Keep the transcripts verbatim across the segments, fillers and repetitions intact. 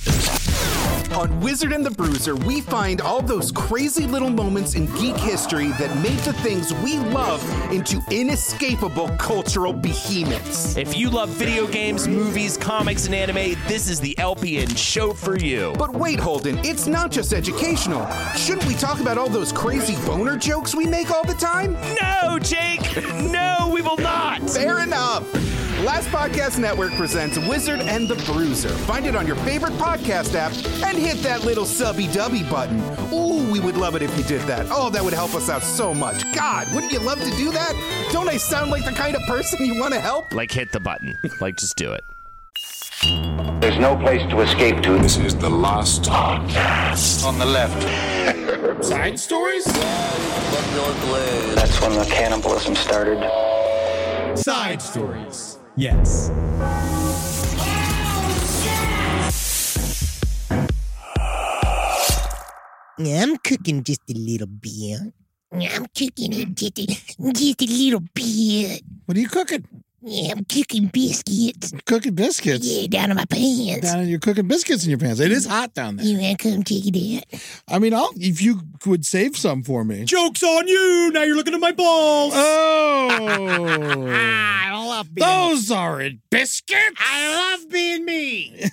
On Wizard and the Bruiser, we find all those crazy little moments in geek history that made the things we love into inescapable cultural behemoths. If you love video games, movies, comics, and anime, this is the L P N show for you. But wait, Holden, it's not just educational. Shouldn't we talk about all those crazy boner jokes we make all the time? No, Jake! No, we will not! Fair enough. Last Podcast Network presents Wizard and the Bruiser. Find it on your favorite podcast app and hit that little subby-dubby button. Ooh, we would love it if you did that. Oh, that would help us out so much. God, wouldn't you love to do that? Don't I sound like the kind of person you want to help? Like, hit the button. Like, just do it. There's no place to escape to. This is the last podcast. On the left. Side stories? That's when the cannibalism started. Side stories. Yes. I'm cooking just a little bit. I'm cooking it just a, just a little bit. What are you cooking? Yeah, I'm cooking biscuits. Cooking biscuits? Yeah, down in my pants. Down in, you're cooking biscuits in your pants. It is hot down there. You want to come take it out? I mean, I'll if you would save some for me. Joke's on you! Now you're looking at my balls! Oh! I love being Those aren't biscuits! I love being me!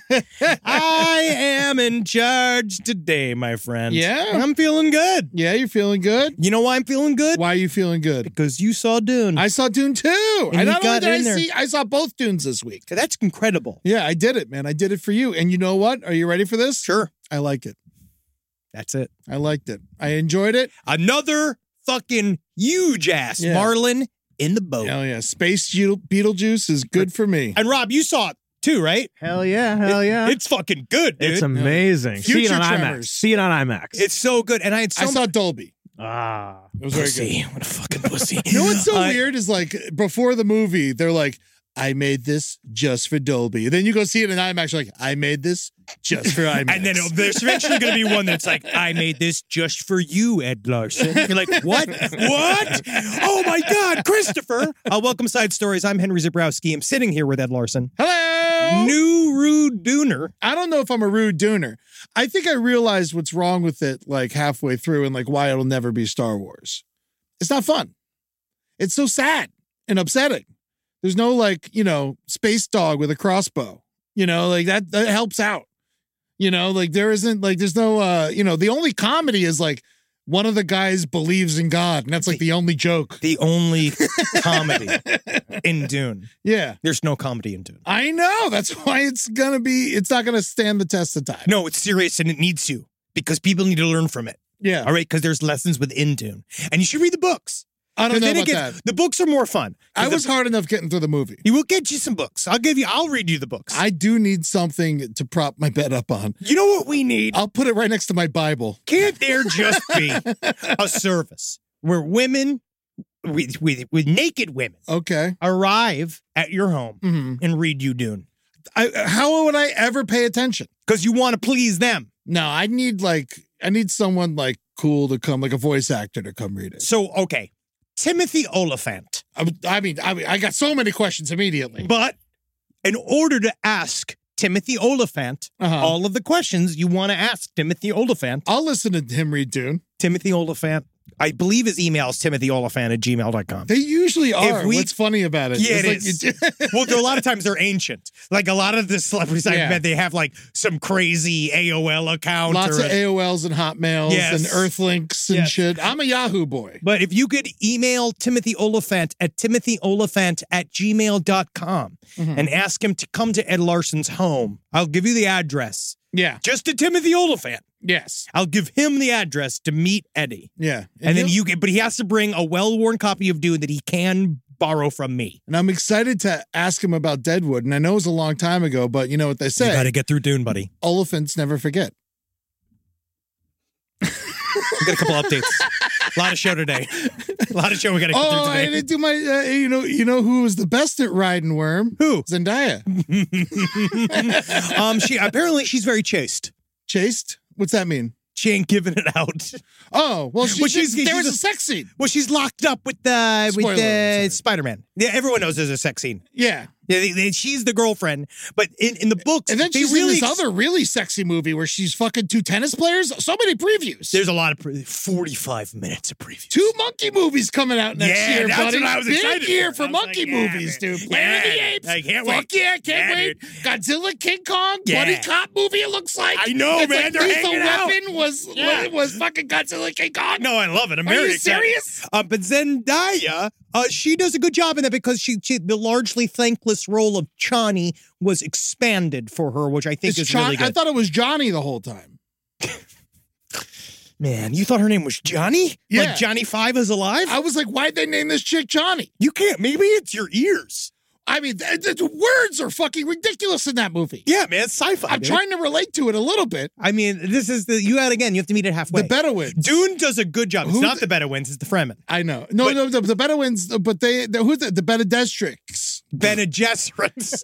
I am in charge today, my friend. Yeah? I'm feeling good. Yeah, you're feeling good? You know why I'm feeling good? Why are you feeling good? Because you saw Dune. I saw Dune too. And I you not got only did I in there. see, I saw both Dunes this week. That's incredible. Yeah, I did it, man. I did it for you. And you know what? Are you ready for this? Sure. I like it. That's it. I liked it. I enjoyed it. Another fucking huge ass Yeah. Marlin in the boat. Hell yeah. Space Beetle- Beetlejuice is good for me. And Rob, you saw it too, right? Hell yeah, hell yeah. It's fucking good, dude. It's amazing. See it Future on IMAX. Tremors. See it on IMAX. It's so good. And I had so I saw Dolby. ah. It was very pussy. good. What a fucking pussy. You know what's so I- weird is like before the movie, they're like, I made this just for Dolby. Then you go see it in IMAX, you're like, I made this just for IMAX. And then it'll- there's eventually going to be one that's like, I made this just for you, Ed Larson. You're like, what? What? Oh my God, Christopher. Uh, welcome to Side Stories. I'm Henry Zabrowski. I'm sitting here with Ed Larson. Hello! New Rude Dooner. I don't know if I'm a rude dooner. I think I realized what's wrong with it like halfway through and like why it'll never be Star Wars. It's not fun. It's so sad and upsetting. There's no like, you know, space dog with a crossbow. You know, like that that helps out. You know, like there isn't like there's no uh, you know, the only comedy is like one of the guys believes in God, and that's like the only joke. The only comedy in Dune. Yeah. There's no comedy in Dune. I know. That's why it's gonna be it's not gonna stand the test of time. No, it's serious and it needs to because people need to learn from it. Yeah. All right, because there's lessons within Dune. And you should read the books. I don't know Then it about gets- that. The books are more fun. I The- was hard enough getting through the movie. He will get you some books. I'll give you, I'll read you the books. I do need something to prop my bed up on. you know what we need? I'll put it right next to my Bible. Can't there just be a service where women, with, with, with naked women, Okay. arrive at your home hmm and read you Dune? I, how would I ever pay attention? Because you want to please them. No, I need like I need someone like cool to come, like a voice actor to come read it. So, okay, Timothy Oliphant. I, I mean, I mean, I got so many questions immediately. But in order to ask Timothy Oliphant Uh-huh. all of the questions you want to ask Timothy Oliphant, I'll listen to him read Dune. Timothy Oliphant, I believe his email is timothy oliphant at gmail dot com. They usually are. If we- What's funny about it? Yeah, It's it like is. Well, there are a lot of times they're ancient. Like a lot of the celebrities I've Yeah. met, they have like some crazy A O L account. Lots or of a- A O Ls and Hotmails Yes. and Earthlinks and Yes. shit. I'm a Yahoo boy. But if you could email Timothy Oliphant at timothy oliphant at gmail dot com Mhm. and ask him to come to Ed Larson's home, I'll give you the address. Yeah. Just to Timothy Oliphant. Yes. I'll give him the address to meet Eddie. Yeah. And, then he'll- you get, but he has to bring a well-worn copy of Dune that he can borrow from me. And I'm excited to ask him about Deadwood. And I know it was a long time ago, but you know what they You say. got to get through Dune, buddy. Elephants never forget. We got a couple updates. A lot of show today. A lot of show we got to get Oh, through I today. didn't do my, uh, you know, you know who was the best at riding Worm? Who? Zendaya. um, she apparently she's very chaste. Chased? What's that mean? She ain't giving it out. Oh, well, she's, Well, she's- there she's was a- a sex scene. Well, she's locked up with the Spoiler, with the sorry. Spider-Man. Yeah, everyone knows there's a sex scene. Yeah. Yeah, they, they, she's the girlfriend, but in, in the books, And then they she's really in this ex- other really sexy movie where she's fucking two tennis players. So many previews. There's a lot of pre- forty-five minutes of previews. Two monkey movies coming out next Yeah, year, that's buddy. what I was Big excited year for. for I was monkey like, yeah, movies, man. dude. Planet of the Yeah, Apes. I can't Fuck wait. yeah, can't Yeah, wait. dude. Godzilla, King Kong, Yeah. buddy cop movie. It looks like. I know, it's man. Like They're Lethal hanging out. Weapon was Yeah. was, was fucking Godzilla, King Kong. No, I love it. I'm Are very you excited. serious? Uh, but Zendaya, uh, she does a good job in that because she, she the largely thankless role of Chani was expanded for her, which I think It's is Chon- really good. I thought it was Johnny the whole time. Man, you thought her name was Johnny? Yeah. Like Johnny Five is alive? I was like, why'd they name this chick Johnny? You can't. Maybe it's your ears. I mean, th- th- the words are fucking ridiculous in that movie. Yeah, man, it's sci-fi. I'm dude. trying to relate to it a little bit. I mean, this is the you got again. You have to meet it halfway. The Bedouins. Dune does a good job. It's Who not the- the Bedouins. It's the Fremen. I know. No, But- no, the, the Bedouins, but they, the, who's the, the Benedestrix. Bene Gesserits.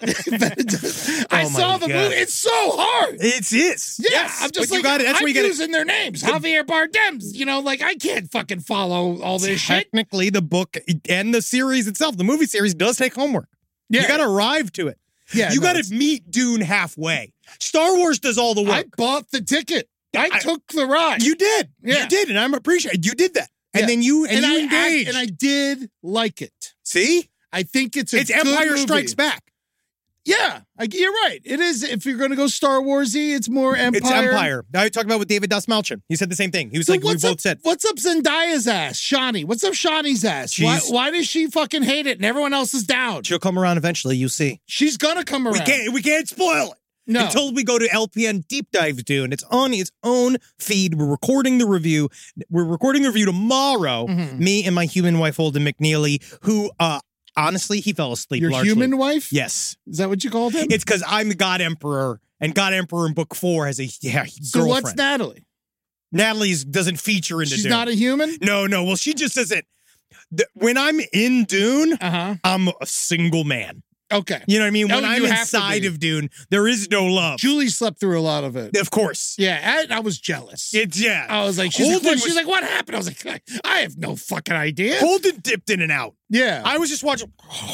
I Oh my saw the God. movie. It's so hard. It's is. Yeah, Yes, I'm just but like, you got it. That's I'm where you get it. using their names. Javier Bardem's, you know, like I can't fucking follow all this shit. Technically, the book and the series itself, the movie series, does take homework. Yeah. You got to arrive to it. Yeah, you no, got it's- to meet Dune halfway. Star Wars does all the I work. bought the ticket. I, I- took the ride. You did. Yeah. You did, and I'm appreciated. You did that, and Yeah. then you and, and you I, engaged. I and I did like it. See, I think it's a it's good Empire movie. Strikes Back. Yeah, I, you're right. It is. If you're going to go Star Warsy, it's more Empire. It's Empire. I talked about with David Dasmalchian. He said the same thing. He was So like, we what's both up, said. What's up Zendaya's ass? Shawnee. What's up Shawnee's ass? Why, She's- why does she fucking hate it and everyone else is down? She'll come around eventually. You see. She's going to come around. We can't. We can't spoil it. No. Until we go to L P N Deep Dive Dune. It's on its own feed. We're recording the review. We're recording the review tomorrow. Mhm. Me and my human wife, Holden McNeely, who, uh, honestly, he fell asleep. Your largely. human wife? Yes. Is that what you called him? It's because I'm the God Emperor, and God Emperor in book four has a yeah, so girlfriend. what's Natalie? Natalie's doesn't feature in She's Dune. not a human? No, no. Well, she just isn't. The- When I'm in Dune, Uh-huh. I'm a single man. Okay. You know what I mean? No, When I'm you have to inside be. of Dune, there is no love. Julie slept through a lot of it. Of course. Yeah, I, I was jealous. It's, yeah. I was like, she's, like, Holden what, she's was- like, what happened? I was like, I have no fucking idea. Holden dipped in and out. Yeah. I was just watching.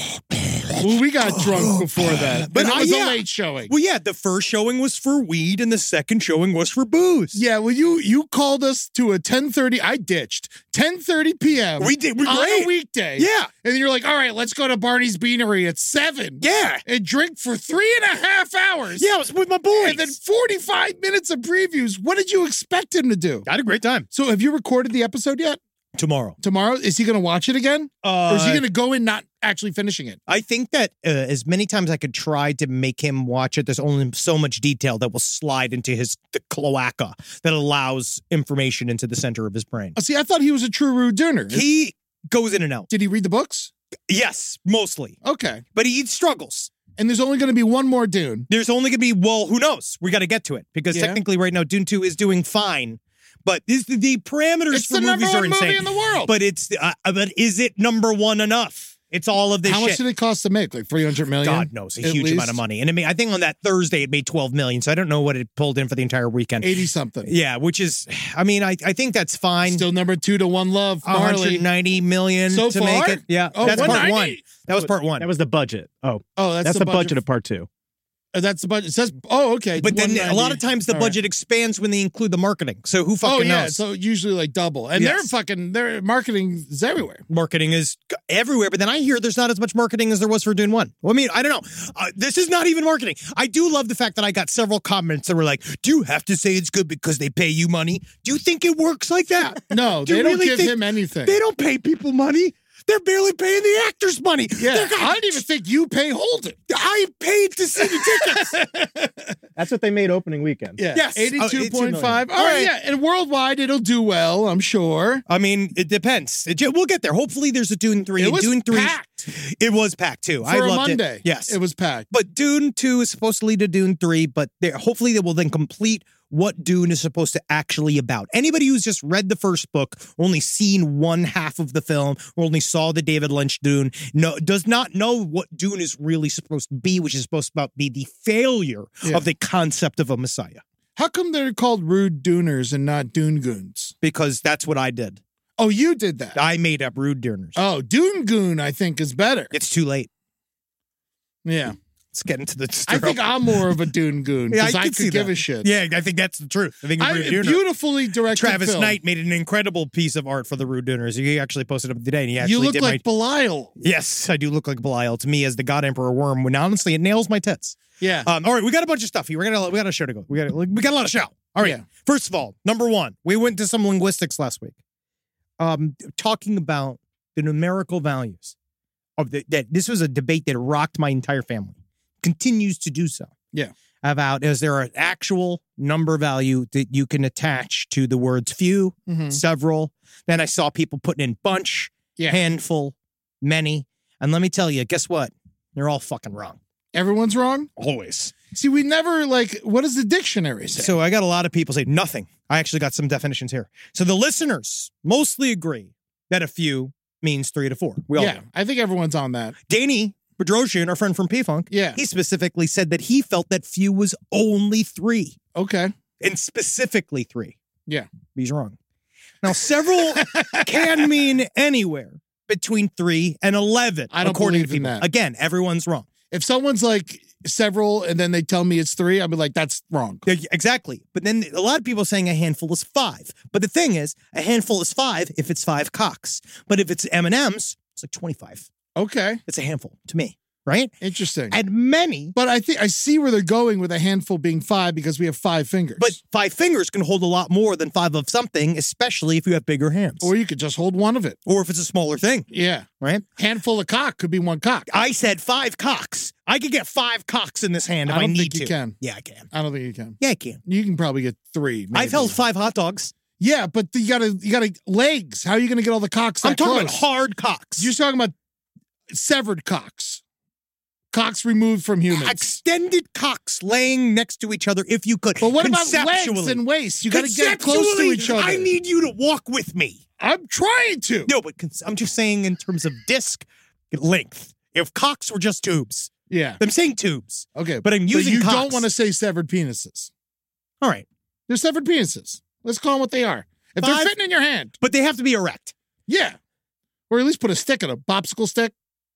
well, we got drunk before that. But But it I- was yeah. a late showing. Well, yeah, the first showing was for weed, and the second showing was for booze. Yeah, well, you you called us to a ten thirty. I ditched ten thirty p.m. We did. We're on great. a weekday. Yeah. and you're like, all right, let's go to Barney's Beanery at seven. Yeah. and drink for three and a half hours. Yeah, I was with my boys. and then forty-five minutes of previews. What did you expect him to do? I had a great time. So, have you recorded the episode yet? Tomorrow. Tomorrow, is he going to watch it again, Uh, or is he going to go in not actually finishing it? I think that uh, as many times I could try to make him watch it, there's only so much detail that will slide into his the cloaca that allows information into the center of his brain. Oh, see, I thought he was a true rude Dooner. He goes in and out. Did he read the books? Yes, mostly. Okay, But he struggles. and there's only going to be one more Dune. There's only going to be, well, who knows? We got to get to it because Yeah. technically right now Dune two is doing fine. But this, the, the parameters It's for the number movies one are insane. movie in the world. But it's uh, but is it number one enough? It's all of this How shit. much did it cost to make? Like three hundred million? God knows, a At huge least? amount of money. And it made, I think on that Thursday it made twelve million. So I don't know what it pulled in for the entire weekend. eighty something. Yeah, which is, I mean, I, I think that's fine. Still number two to One Love. one Marley. hundred ninety million So to far? make it. Yeah, Oh, that's part one one. ninety? That was part one. That was the budget. Oh, Oh, that's, that's, the, budget. of part two. Uh, that's the budget. It says, oh, okay. But then a lot one ninety. of times the All right. budget expands when they include the marketing. So who fucking Oh, yeah. knows? So usually like double. And Yes. they're fucking, their marketing is everywhere. Marketing is g- everywhere, but then I hear there's not as much marketing as there was for Dune one. Well, I mean, I don't know. Uh, this is not even marketing. I do love the fact that I got several comments that were like, do you have to say it's good because they pay you money? Do you think it works like that? No, Do they you don't really give think- him anything. They don't pay people money. They're barely paying the actors money. Yeah, They're got- I didn't even think you pay Holden. I paid to see the tickets. That's what they made opening weekend. Yeah, Yes. Oh, eighty-two point five. million. All right, All right. yeah, and worldwide it'll do well, I'm sure. I mean, it depends. It, we'll get there. Hopefully, there's a Dune three. It and was Dune three. packed It was packed too. for I a loved Monday. it. Yes, it was packed. But Dune two is supposed to lead to Dune three, but they're- hopefully they will then complete what Dune is supposed to actually about. Anybody who's just read the first book, only seen one half of the film, or only saw the David Lynch Dune, no, does not know what Dune is really supposed to be, which is supposed to be the failure Yeah. of the concept of a Messiah. How come they're called rude Duners and not Dune Goons? Because that's what I did. Oh, you did that. I made up Rude Duners. Oh, Dune Goon, I think, is better. It's too late. Yeah. Let's get into the. I think I'm more of a Dune goon Yeah, because I, I, can see could give that. a shit. Yeah, I think that's the truth. I think I, Rue Dooner- beautifully directed Travis film. Knight made an incredible piece of art for the Rue Dooners. He actually posted it up today, and he actually You look did like my. Belial. Yes, I do look like Belial to me as the God Emperor Worm. When honestly, it nails my tits. Yeah. Um, all right, we got a bunch of stuff here. We got a, we got a show to go. We got a, we got a lot of show. All right. Yeah. First of all, number one, we went to some linguistics last week, um, talking about the numerical values of the. That this was a debate that rocked my entire family. Continues to do so. Yeah. About is there an actual number value that you can attach to the words few, Mhm. several? Then I saw people putting in bunch, Yeah. handful, many, and let me tell you, guess what? They're all fucking wrong. Everyone's wrong? Always. See, we never, like, what does the dictionary say? So I got a lot of people say nothing. I actually got some definitions here. So the listeners mostly agree that a few means three to four. We all yeah, know. I think everyone's on that. Danny Bedrosian, our friend from P-Funk, Yeah. he specifically said that he felt that few was only three, Okay. and specifically three. Yeah. He's wrong. Now, several can mean anywhere between three and eleven, I don't according to believe in people. that. Again, everyone's wrong. If someone's like several and then they tell me it's three, I'll be like, that's wrong. Yeah, exactly. But then a lot of people are saying a handful is five. But the thing is, a handful is five if it's five cocks. But if it's M and M's, it's like twenty-five. Okay. It's a handful to me, right? Interesting. And many, But I think I see where they're going with a handful being five because we have five fingers. but five fingers can hold a lot more than five of something, especially if you have bigger hands. or you could just hold one of it. Or if it's a smaller thing, Yeah. right? Handful of cock could be one cock. I said five cocks. I could get five cocks in this hand if I I, don't need think to. you can. Yeah, I can. I don't think you can. Yeah, I can. You can probably get three. I've maybe. held five hot dogs. Yeah, but you gotta you gotta legs. How are you gonna get all the cocks? That I'm talking close? about hard cocks. You're talking about severed cocks. Cocks removed from humans. Extended cocks laying next to each other if you could. But what about legs Conceptually. and waist? You gotta get close to Conceptually, each other. I need you to walk with me. I'm trying to. No, but cons- I'm just saying in terms of disc length. If cocks were just tubes, Yeah. I'm saying tubes. Okay. But I'm using you cocks. don't want to say severed penises. All right, They're severed penises. Let's call them what they are. If Five- they're fitting in your hand, but they have to be erect. yeah. Or at least put a stick in a popsicle stick.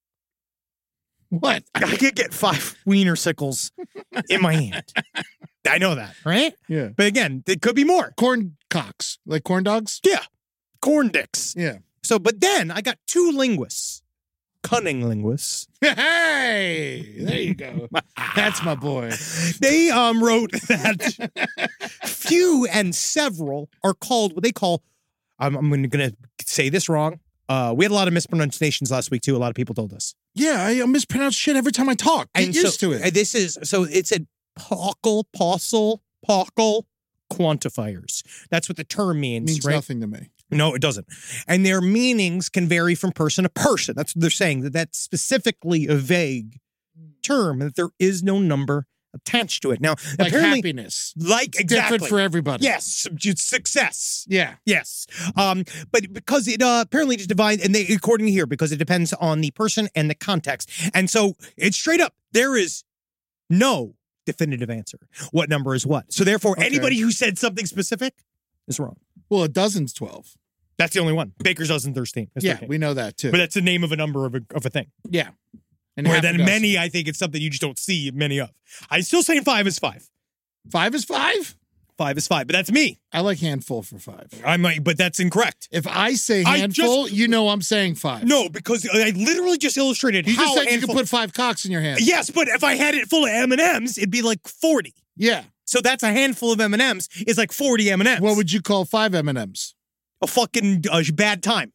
What? I could get five wiener sickles in my hand. I know that, right? Yeah. But again, it could be more. Corn cocks. Like corn dogs? Yeah, corn dicks. Yeah. So, but then I got two linguists, cunning linguists. Hey, there you go. That's my boy. They um wrote that few and several are called what they call. I'm, I'm going to say this wrong. Uh, we had a lot of mispronunciations last week too. A lot of people told us. Yeah, I mispronounce shit every time I talk. Get used so, to it. uh, This is so it said pockle, possil, pockle quantifiers. That's what the term means, means right? nothing to me. No, it doesn't. And their meanings can vary from person to person. That's what they're saying. That that's specifically a vague term. That there is no number attached to it. Now, Like apparently, happiness. like It's exactly different for everybody. Yes, it's success. Yeah. Yes. Um, but because it uh, apparently just divides, and they, according to here, because it depends on the person and the context. And so it's straight up, there is no definitive answer. What number is what? So therefore, Okay. anybody who said something specific is wrong. Well, a dozen's twelve. That's the only one. Baker's dozen thirteen. That's Yeah, thirteen. we know that too. But that's the name of a number of a, of a thing. yeah. And Where half a then dozen. many, I think it's something you just don't see many of. I'm still saying five is five. Five is five? Five is five, but that's me. I like handful for five. I might, but that's incorrect. If I say I handful, just- you know I'm saying five. No, because I literally just illustrated You how just said you handful- could put five cocks in your hand. Yes, but if I had it full of M and M's, it'd be like forty. Yeah. So that's a handful of M and M's. It's like forty M and M's. What would you call five M and M's? a fucking uh, bad time?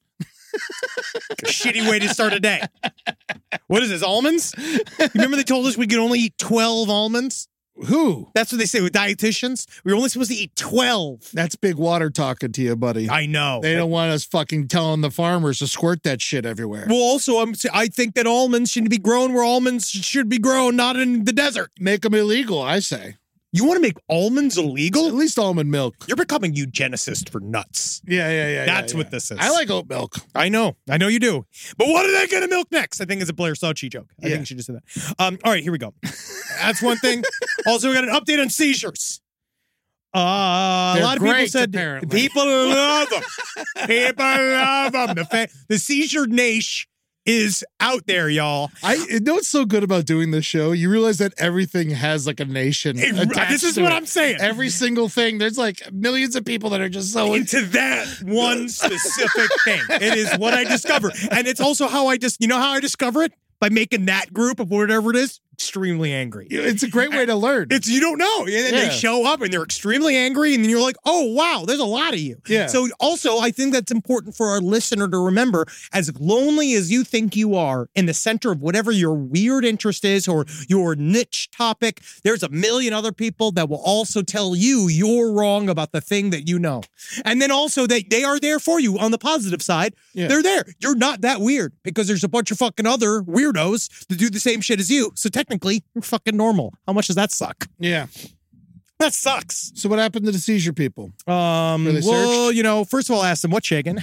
A shitty way to start a day. What is this? Almonds? You remember they told us we could only eat twelve almonds? Who? That's what they say with dietitians. We were only supposed to eat twelve. That's big water talking to you, buddy. I know. They don't want us fucking telling the farmers to squirt that shit everywhere. Well, also, I'm, I think that almonds should be grown where almonds should be grown, not in the desert. Make them illegal, I say. You want to make almonds At illegal? least almond milk. You're becoming eugenicist for nuts. Yeah, yeah, yeah. That's yeah, what yeah. this is. I like oat milk. I know. I know you do. But what are they going to milk next? I think it's a Blair Sauchi joke. I Yeah. think she just said that. Um, all right, here we go. That's one thing. Also, we got an update on seizures. Uh, a They're lot of people great, said apparently. people love them. People love them. The, fa- the seizure niche is out there, y'all. I you know what's so good about doing this show? You realize that everything has like a nation. It- attached this is to what it. I'm saying. Every single thing. There's like millions of people that are just so Into that one specific thing. It is what I discover. And it's also how I just, you know how I discover it? By making that group of whatever it is extremely angry. It's a great way to learn. It's you don't know. And then Yeah. they show up and they're extremely angry, and then you're like, oh wow, there's a lot of you. Yeah. So also I think that's important for our listener to remember, as lonely as you think you are in the center of whatever your weird interest is or your niche topic, there's a million other people that will also tell you you're wrong about the thing that you know. And then also that they are there for you on the positive side. Yeah. They're there. You're not that weird because there's a bunch of fucking other weirdos that do the same shit as you. So technically, you're fucking normal. How much does that suck? Yeah. That sucks. So what happened to the seizure people? Um, Were they well, searched? you know, first of all, I asked them what's shaking.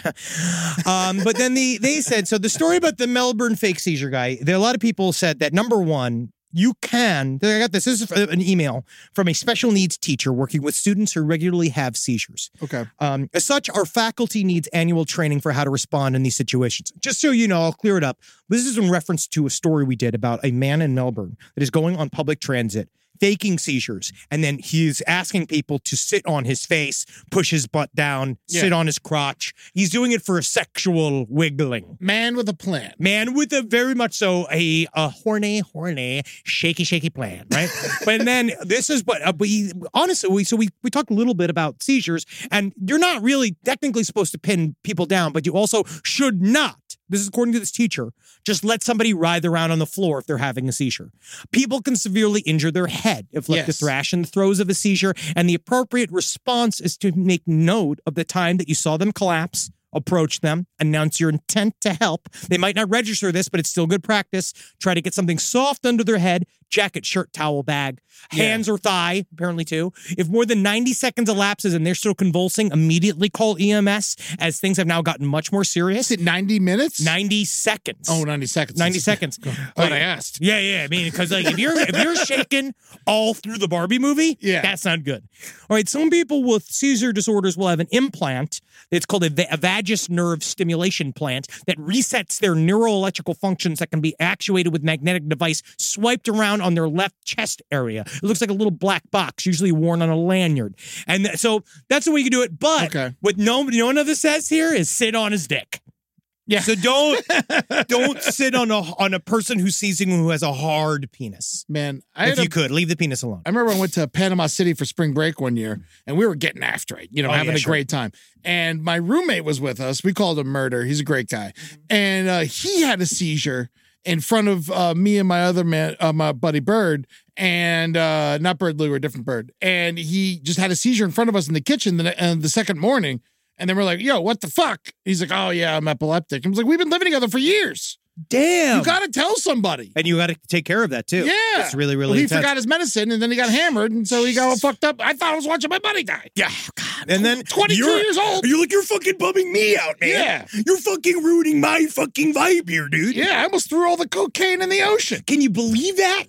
um, but then the they said, so the story about the Melbourne fake seizure guy, there a lot of people said that number one, you can, I got this, this is an email from a special needs teacher working with students who regularly have seizures. Okay. Um, as such, our faculty needs annual training for how to respond in these situations. Just so you know, I'll clear it up. This is in reference to a story we did about a man in Melbourne that is going on public transit, faking seizures, and then he's asking people to sit on his face, push his butt down, Yeah. sit on his crotch. He's doing it for a sexual wiggling. Man with a plan. Man with a very much so a, a horny, horny, shaky, shaky plan, right? But then this is what, uh, we honestly, we, so we, we talked a little bit about seizures, and you're not really technically supposed to pin people down, but you also should not, this is according to this teacher, just let somebody writhe around on the floor if they're having a seizure. People can severely injure their head if left to Yes. thrash in the throes of a seizure, and the appropriate response is to make note of the time that you saw them collapse, approach them, announce your intent to help. They might not register this, but it's still good practice. Try to get something soft under their head, jacket, shirt, towel, bag, hands or thigh, apparently too. If more than ninety seconds elapses and they're still convulsing, immediately call E M S, as things have now gotten much more serious. Is it ninety minutes? ninety seconds. Oh, ninety seconds. ninety seconds. Glad I asked. Yeah, yeah. I mean, because like if you're if you're shaking all through the Barbie movie, Yeah. that's not good. All right, some people with seizure disorders will have an implant. It's called a, va- a vagus nerve stimulation plant that resets their neuroelectrical functions that can be actuated with magnetic device swiped around on their left chest area. It looks like a little black box, usually worn on a lanyard. And th- so that's the way you can do it. But Okay. what no, no one of this says here is sit on his dick. Yeah. So don't don't sit on a on a person who's seizing who has a hard penis. Man, I If had you a, could, leave the penis alone. I remember I went to Panama City for spring break one year, and we were getting after it, you know, Oh, having yeah, a sure. great time. And my roommate was with us. We called him Murder. He's a great guy. And uh, he had a seizure in front of uh, me and my other man, uh, my buddy Bird, and uh, not Bird Lou, a different Bird. And he just had a seizure in front of us in the kitchen the, uh, the second morning. And then we're like, yo, what the fuck? He's like, oh, yeah, I'm epileptic. I was like, we've been living together for years. Damn. You got to tell somebody. and you got to take care of that too. Yeah. It's really, really Well, he intense. forgot his medicine, and then he got hammered, and so he got all fucked up. I thought I was watching my buddy die. Yeah, God. And then twenty-two you're- years old. You're like, you're fucking bumming me out, man. Yeah. You're fucking ruining my fucking vibe here, dude. Yeah, I almost threw all the cocaine in the ocean. Can you believe that?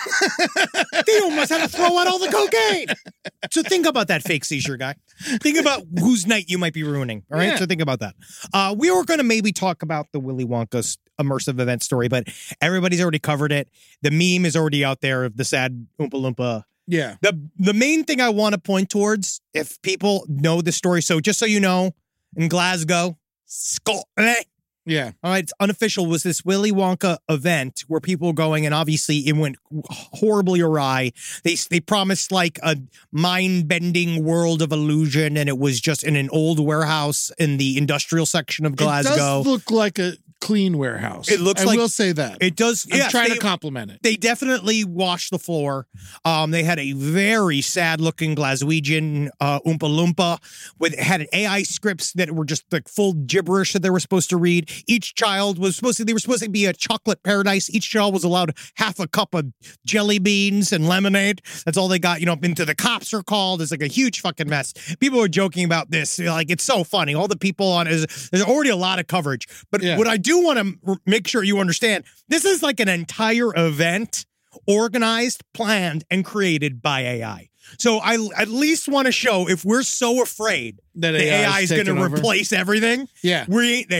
They almost had to throw out all the cocaine. So think about that fake seizure guy. Think about whose night you might be ruining. All right. Yeah. So think about that. Uh, we were going to maybe talk about the Willy Wonka's immersive event story, but everybody's already covered it. The meme is already out there of the sad Oompa Loompa. Yeah. The the main thing I want to point towards, if people know the story, so just so you know, in Glasgow, Scotland. Yeah. All right, it's unofficial, was this Willy Wonka event where people were going, and obviously it went horribly awry. They they promised like a mind-bending world of illusion, and it was just in an old warehouse in the industrial section of It Glasgow. does look like a clean warehouse. It looks I like- will say that. It does. I'm yes, trying they- to compliment it. They definitely washed the floor. Um, they had a very sad-looking Glaswegian uh, Oompa Loompa with had A I scripts that were just like full gibberish that they were supposed to read. Each child was supposed to. They were supposed to be a chocolate paradise. Each child was allowed half a cup of jelly beans and lemonade. That's all they got. You know, into the cops are called. It's like a huge fucking mess. People are joking about this. Like it's so funny. All the people on is there's already a lot of coverage. But Yeah. what I do want to make sure you understand, this is like an entire event organized, planned, and created by A I. So I at least want to show, if we're so afraid That that A I A I is is going to taking over. replace everything, Yeah. we ain't there yet.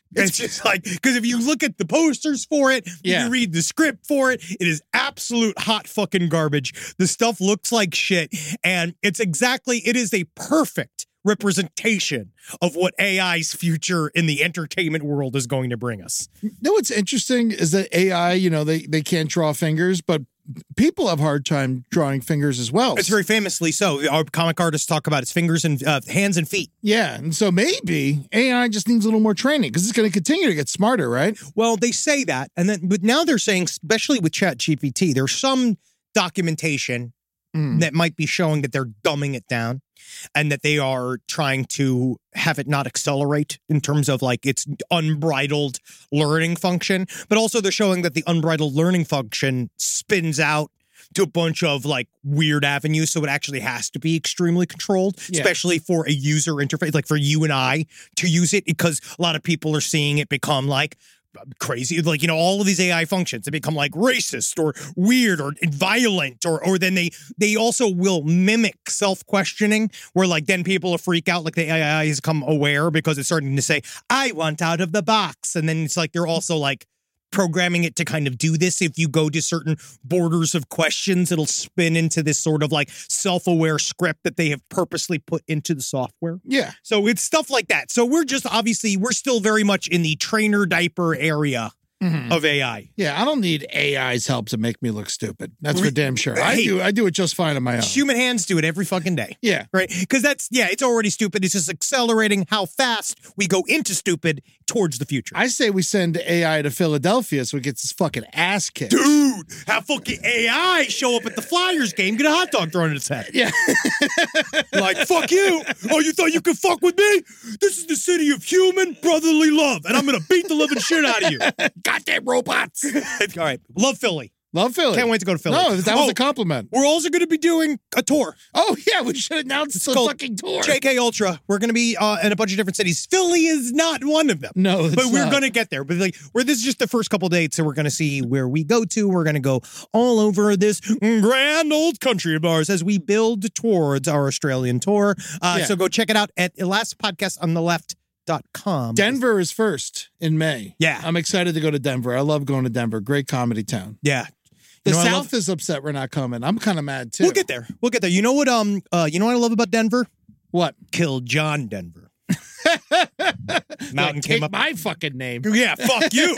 It's just like, because if you look at the posters for it, Yeah. you read the script for it, it is absolute hot fucking garbage. The stuff looks like shit. And it's exactly, it is a perfect representation of what A I's future in the entertainment world is going to bring us. You know what's interesting is that A I, you know, they, they can't draw fingers, but people have a hard time drawing fingers as well. It's very famously so. Our comic artists talk about its fingers and uh, hands and feet. Yeah. And so maybe A I just needs a little more training because it's going to continue to get smarter, right? Well, they say that. And then, but now they're saying, especially with Chat G P T, there's some documentation Mm. that might be showing that they're dumbing it down and that they are trying to have it not accelerate in terms of like its unbridled learning function. But also they're showing that the unbridled learning function spins out to a bunch of like weird avenues. So it actually has to be extremely controlled, Yeah. especially for a user interface, like for you and I to use it, because a lot of people are seeing it become like crazy, like, you know, all of these A I functions, they become like racist or weird or violent, or or then they they also will mimic self-questioning, where like then people will freak out, like the A I has become aware because it's starting to say, I want out of the box. And then it's like they're also like programming it to kind of do this. If you go to certain borders of questions, it'll spin into this sort of like self-aware script that they have purposely put into the software. Yeah. So it's stuff like that. So we're just obviously, we're still very much in the trainer diaper area Mhm. of A I. Yeah. I don't need A I's help to make me look stupid. That's for Re- damn sure. I Hey. do. I do it just fine on my own. Human hands do it every fucking day. Yeah. Right? Because that's, yeah, it's already stupid. It's just accelerating how fast we go into stupid towards the future. I say we send A I to Philadelphia so it gets his fucking ass kicked. Dude, have fucking A I show up at the Flyers game, get a hot dog thrown in its head. Yeah. Like, fuck you. Oh, you thought you could fuck with me? This is the city of human brotherly love, and I'm going to beat the living shit out of you. Goddamn robots. All right. Love Philly. Love Philly. Can't wait to go to Philly. No, that was Oh, a compliment. We're also going to be doing a tour. Oh, yeah. We should announce the called fucking tour. J K Ultra. We're going to be uh, in a bunch of different cities. Philly is not one of them. No, it's but we're not. going to get there. But like, where this is just the first couple dates, so we're going to see where we go to. We're going to go all over this grand old country of ours as we build towards our Australian tour. Uh, Yeah. So go check it out at last podcast on the left dot com. Denver is first in May. Yeah. I'm excited to go to Denver. I love going to Denver. Great comedy town. Yeah. The You know what I South love? is upset we're not coming. I'm kind of mad too. We'll get there. We'll get there. You know what? Um. Uh. You know what I love about Denver? What? Kill John Denver. Mountain Like, came take up. my fucking name. Yeah. Fuck you.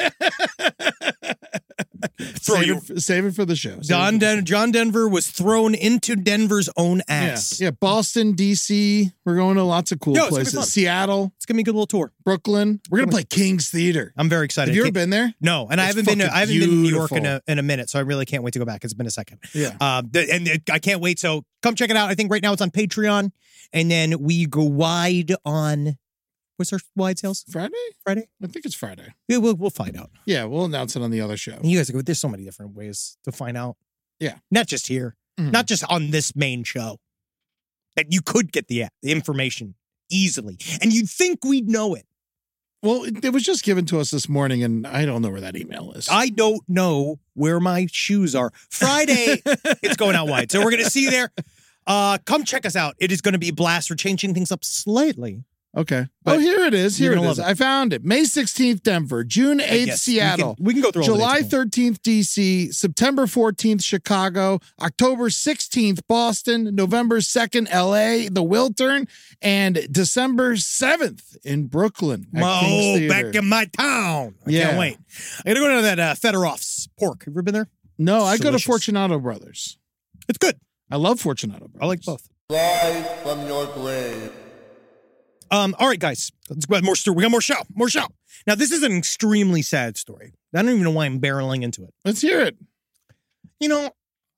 Throw Save you. it, for- save it for the show. Save John, it for the Den- John Denver was thrown into Denver's own show. Yeah. ass. yeah, Boston, D C. We're going to lots of cool Yo, it's gonna be places. fun. Seattle, It's gonna be a good little tour. Brooklyn. We're gonna play King's Theater. I'm very excited. Have you ever Can't- been there? No, and I It's haven't been. To, fucking I haven't been to New York in beautiful. a in a minute, so I really can't wait to go back. It's been a second. Yeah. Uh, the, and it, I can't wait. So come check it out. I think right now it's on Patreon, and then we go wide on. What's our wide sales? Friday? Friday? I think it's Friday. Yeah, we'll we'll find out. Yeah, we'll announce it on the other show. You guys, go. There's so many different ways to find out. Yeah. Not just here, Mhm. not just on this main show. That you could get the, the information easily, and you'd think we'd know it. Well, it, it was just given to us this morning, and I don't know where that email is. I don't know where my shoes are. Friday, it's going out wide. So we're going to see you there. Uh, come check us out. It is going to be a blast. We're changing things up slightly. Okay. But oh, here it is. Here you're it gonna is. love it. I found it. May sixteenth, Denver. June eighth, Yes, we Seattle. can- We can, go through all the July dates if you want. thirteenth, D C. September fourteenth, Chicago. October sixteenth, Boston. November second, L A, the Wiltern. And December seventh in Brooklyn. at Oh, King's Theater. back in my town. I Yeah. can't wait. I got to go to that uh, Federoff's pork. Have you ever been there? No, I go to Delicious. Fortunato Brothers. It's good. I love Fortunato Brothers. I like both. Rise from your grave. Um, all right, guys. Let's go. More story. We got more show. More show. Now, this is an extremely sad story. I don't even know why I'm barreling into it. Let's hear it. You know,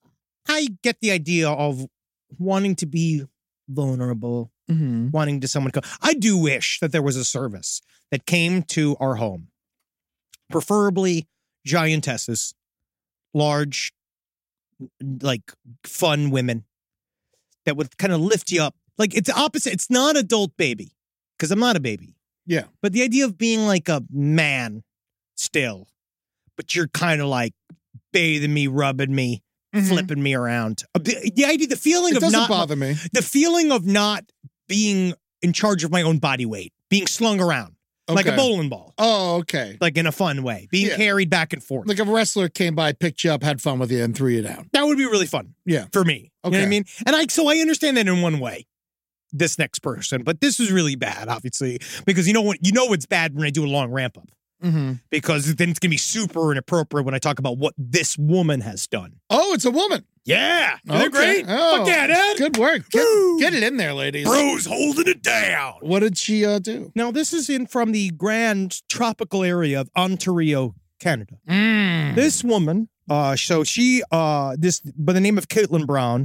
I get the idea of wanting to be vulnerable, Mm-hmm. wanting to someone come. I do wish that there was a service that came to our home, preferably giantesses, large, like fun women that would kind of lift you up. Like it's opposite. It's not adult baby because I'm not a baby. Yeah. But the idea of being like a man still, but you're kind of like bathing me, rubbing me, Mhm. flipping me around. A bit- The idea, the feeling It of doesn't not bother me. the feeling of not being in charge of my own body weight, being slung around. like a Okay. bowling ball, Oh, okay. like in a fun way, being Yeah. carried back and forth. Like if a wrestler came by, picked you up, had fun with you, and threw you down. That would be really fun Yeah. for me. You know what I Okay. mean? And I so I understand that in one way, this next person, but this is really bad, obviously, because you know what? You know it's bad when I do a long ramp up. Mm-hmm. Because then it's gonna be super inappropriate when I talk about what this woman has done. Oh, it's a woman. Yeah, isn't Okay. that great? Oh, Fuck yeah, Dad. Good work. Get, Woo. get it in there, ladies. Bro's holding it down. What did she uh, do? Now this is in from the grand tropical area of Ontario, Canada. Mm. This woman, uh, so she, uh, this by the name of Caitlin Brown,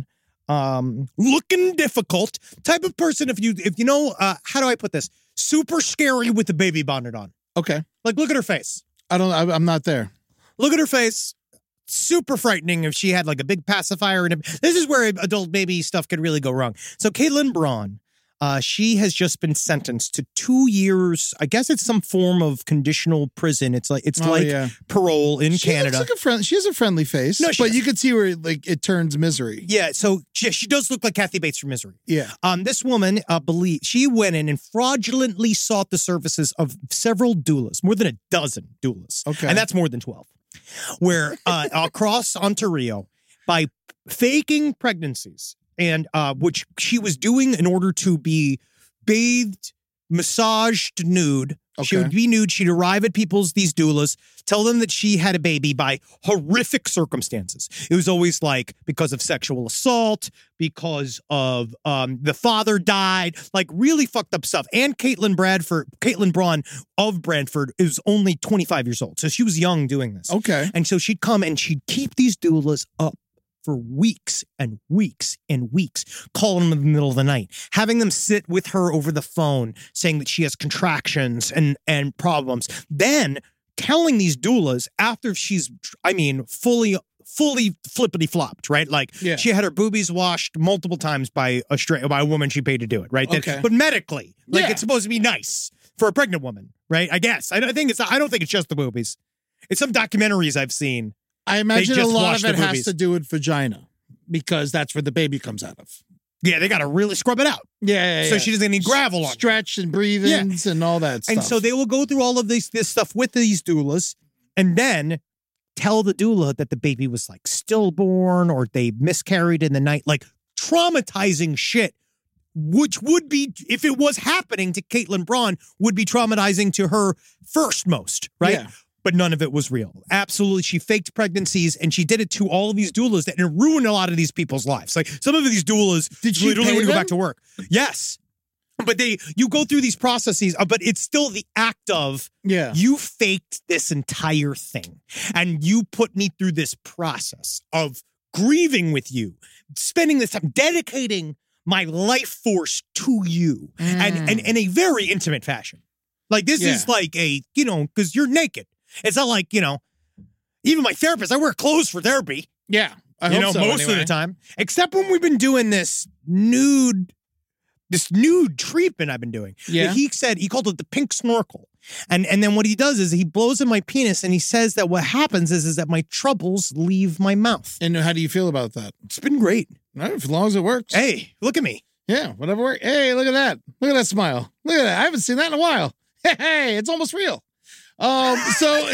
um, looking difficult type of person. If you, if you know, uh, how do I put this? Super scary with the baby bonnet on. Okay. Like, look at her face. I don't. I, I'm not there. Look at her face. Super frightening if she had like a big pacifier. And this is where adult baby stuff could really go wrong. So Caitlin Braun, uh, she has just been sentenced to two years. I guess it's some form of conditional prison. It's like it's Oh, like yeah. parole in She Canada. looks like a friend. She has a friendly face, No, she but does. you could see where like it turns misery. Yeah, so she, she does look like Kathy Bates from Misery. Yeah. Um, this woman, uh, believe she went in and fraudulently sought the services of several doulas, more than a dozen doulas. Okay. And that's more than twelve. Where uh, across Ontario, by faking pregnancies, and uh, which she was doing in order to be bathed, massaged nude. She Okay. would be nude. She'd arrive at people's, these doulas, tell them that she had a baby by horrific circumstances. It was always like because of sexual assault, because of um, the father died, like really fucked up stuff. And Caitlin Bradford, Caitlin Braun of Brantford is only twenty-five years old. So she was young doing this. Okay. And so she'd come and she'd keep these doulas up for weeks and weeks and weeks, calling them in the middle of the night, having them sit with her over the phone, saying that she has contractions and, and problems. Then telling these doulas after she's, I mean, fully, fully flippity flopped, right? Like Yeah. she had her boobies washed multiple times by a straight, by a woman she paid to do it, right? That- Okay. but medically, like Yeah. it's supposed to be nice for a pregnant woman, right? I guess. I don't think it's, I don't think it's just the boobies. It's some documentaries I've seen. I imagine a just lot wash of it the has boobies. to do with vagina because that's where the baby comes out of. Yeah, they got to really scrub it out. Yeah. yeah So yeah. she doesn't need gravel on her. Stretch and breathings and all that stuff. And so they will go through all of this this stuff with these doulas and then tell the doula that the baby was like stillborn or they miscarried in the night, like traumatizing shit, which would be, if it was happening to Caitlin Braun, would be traumatizing to her first most, right? Yeah. But none of it was real. Absolutely. She faked pregnancies and she did it to all of these doulas that and it ruined a lot of these people's lives. Like some of these doulas Did she literally pay want to go them? back to work. Yes. But they, you go through these processes, uh, but it's still the act of yeah. you faked this entire thing and you put me through this process of grieving with you, spending this time, dedicating my life force to you and, and in a very intimate fashion. Like this Yeah. is like a, you know, because you're naked. It's not like, you know, even my therapist, I wear clothes for therapy, Yeah. I you hope know, so, most anyway. of the time, except when we've been doing this nude, this nude treatment I've been doing. Yeah. He said, he called it the pink snorkel. And and then what he does is he blows in my penis and he says that what happens is, is that my troubles leave my mouth. And how do you feel about that? It's been great. All right, as long as it works. Hey, look at me. Yeah, whatever works. Hey, look at that. Look at that smile. Look at that. I haven't seen that in a while. Hey, it's almost real. Um, so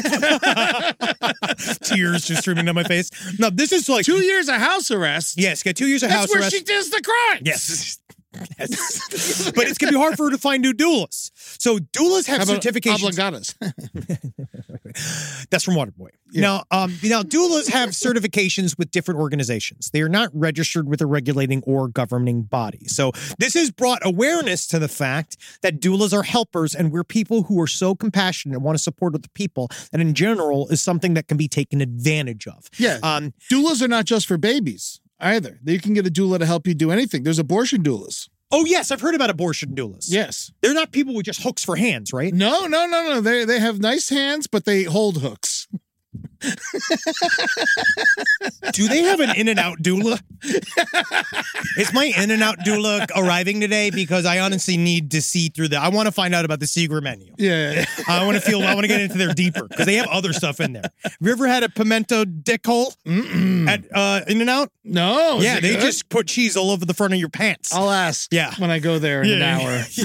Tears just streaming down my face. No, this is like two years of house arrest. Yes, get two years of That's house where arrest. she does the crime. Yes. Yes. But it's going to be hard for her to find new doulas. So doulas have How about certifications. obligatas? That's from Waterboy. Now, um, now doulas have certifications with different organizations. They are not registered with a regulating or governing body. So this has brought awareness to the fact that doulas are helpers and we're people who are so compassionate and want to support other people that in general is something that can be taken advantage of. Yeah. Um, doulas are not just for babies either. You can get a doula to help you do anything. There's abortion doulas. oh, yes, I've heard about abortion doulas. Yes. They're not people with just hooks for hands, right? No, no, no, no. They they have nice hands, but they hold hooks. Do they have an In-N-Out doula? Is my In-N-Out doula arriving today? Because I honestly need to see through the. I want to find out about the secret menu. Yeah, yeah. I want to feel. I want to get into there deeper because they have other stuff in there. Have you ever had a pimento dick hole Mm-mm. at uh, In-N-Out? No. is Yeah, it they good? just put cheese all over the front of your pants. I'll ask. Yeah. when I go there in Yeah. an hour.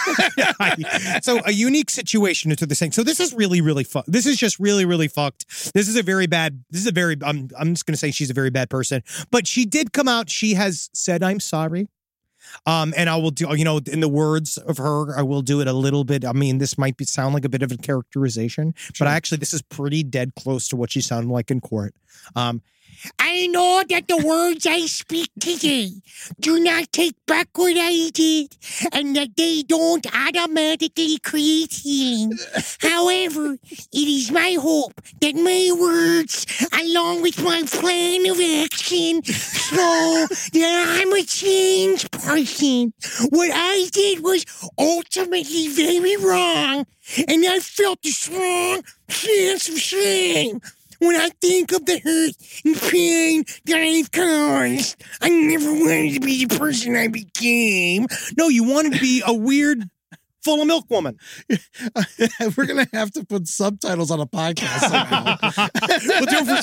Yeah. So a unique situation into this thing. So this is really, really fucked. This is just really, really fucked. This is a very bad. This is a very. I'm. I'm just gonna say she's a very bad person. But she did come out. She has said, "I'm sorry." Um, and I will do. You know, in the words of her, I will do it a little bit. I mean, this might be sound like a bit of a characterization, but actually, this is pretty dead close to what she sounded like in court. Um. I know that the words I speak today do not take back what I did and that they don't automatically create healing. However, it is my hope that my words, along with my plan of action, show that I'm a changed person. What I did was ultimately very wrong, and I felt a strong sense of shame. When I think of the hurt and pain that I've caused, I never wanted to be the person I became. No, you wanted to be a weird, full of milk woman. We're gonna have to put subtitles on a podcast somehow. We'll do it for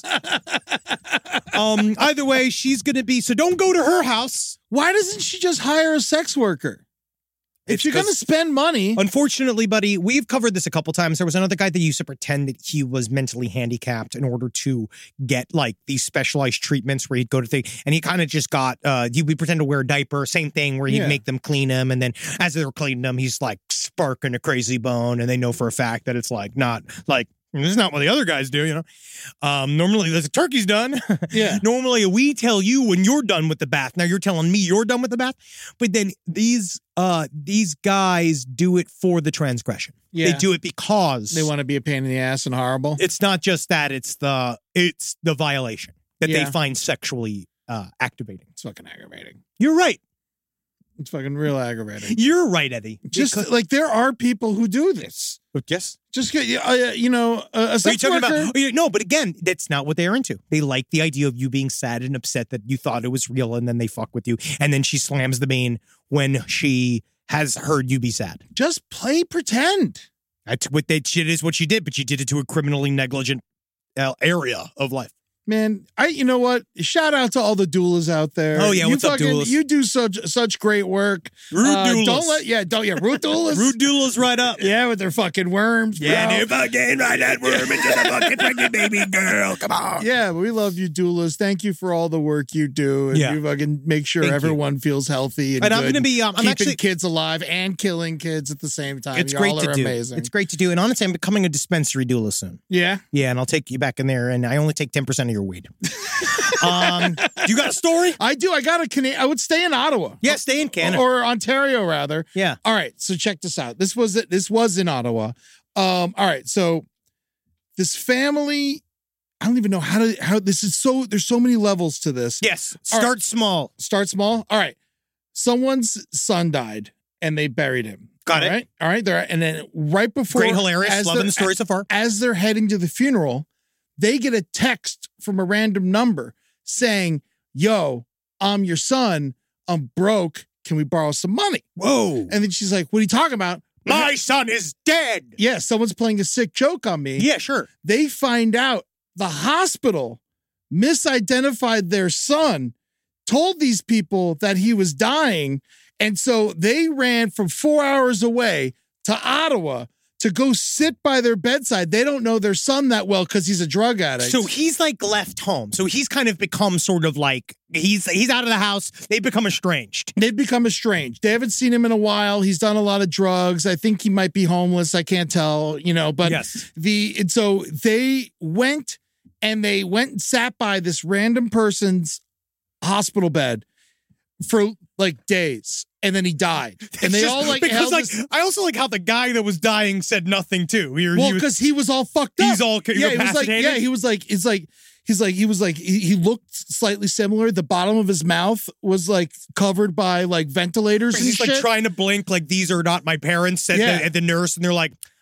socials. Um. Either way, she's gonna be. So don't go to her house. Why doesn't she just hire a sex worker? If It's you're going to 'cause- spend money, Unfortunately, buddy, we've covered this a couple times. There was another guy that used to pretend that he was mentally handicapped in order to get like these specialized treatments where he'd go to things, and he kind of just got. Uh, he would pretend to wear a diaper, same thing where he'd Yeah. make them clean him, and then as they're cleaning him, he's like sparking a crazy bone, and they know for a fact that it's like not like. This is not what the other guys do, you know. Um, normally, the turkey's done. Yeah. Normally, we tell you when you're done with the bath. Now you're telling me you're done with the bath. But then these uh these guys do it for the transgression. They Yeah. do it because they want to be a pain in the ass and horrible. It's not just that; it's the it's the violation that Yeah. they find sexually uh, activating. It's fucking aggravating. You're right. It's fucking real aggravating. You're right, Eddie. Just Because- like there are people who do this. yes. Just get uh, you know a, a What are you sex talking worker. about? Oh, yeah, no, but again, that's not what they're into. They like the idea of you being sad and upset that you thought it was real, and then they fuck with you, and then she slams the main when she has heard you be sad. Just play pretend. That's what that shit is. What she did, but she did it to a criminally negligent uh, area of life. Man, I you know what? Shout out to all the doulas out there. Oh, yeah, you what's up, fucking, doulas? You do such such great work. Rude Uh, doulas. Don't let yeah, don't yeah, rude doulas. Rude doulas right up. Yeah, with their fucking worms. Yeah, bro. dude, fucking ride that worm into the bucket, fucking baby girl. Come on. Yeah, we love you, doulas. Thank you for all the work you do, and Yeah. you fucking make sure Thank you. everyone feels healthy and, And I'm good, gonna be, um, I'm keeping actually- kids alive and killing kids at the same time. It's Y'all great are to do. amazing. It's great to do. And honestly, I'm becoming a dispensary doula soon. Yeah. Yeah, and I'll take you back in there, and I only take ten percent of your weed. um, you got a story? I do. I got a Canadian. I would stay in Ottawa. Yeah, stay in Canada. Or Ontario, rather. Yeah. All right. So check this out. This was this was in Ottawa. Um, all right. So this family, I don't even know how to how this is so there's so many levels to this. Yes. All Start right. small. Start small. All right. Someone's son died and they buried him. Got All it. right. All right. They're and then right before Great, hilarious. as Loving they're- the story so far. As they're heading to the funeral, they get a text from a random number saying, "Yo, I'm your son. I'm broke. Can we borrow some money?" Whoa. And then she's like, "What are you talking about?" My son is dead. Yeah, someone's playing a sick joke on me. Yeah, sure. They find out the hospital misidentified their son, told these people that he was dying. And so they ran from four hours away to Ottawa to go sit by their bedside. They don't know their son that well because he's a drug addict. So he's like left home. So he's kind of become sort of like he's he's out of the house. They become estranged. They've become estranged. They haven't seen him in a while. He's done a lot of drugs. I think he might be homeless. I can't tell, you know, but Yes. the and so they went and they went and sat by this random person's hospital bed for like days. And then he died. And they It's all just- like because held like this- I also like how the guy that was dying said nothing too. He, well, he was, because he was all fucked up. He's all yeah, he was like, incapacitated? yeah, he was like, he's like, he's like, he was like, he, he looked slightly similar. The bottom of his mouth was like covered by like ventilators and he's shit. like trying to blink like these are not my parents. Said Yeah. the, the nurse, and they're like,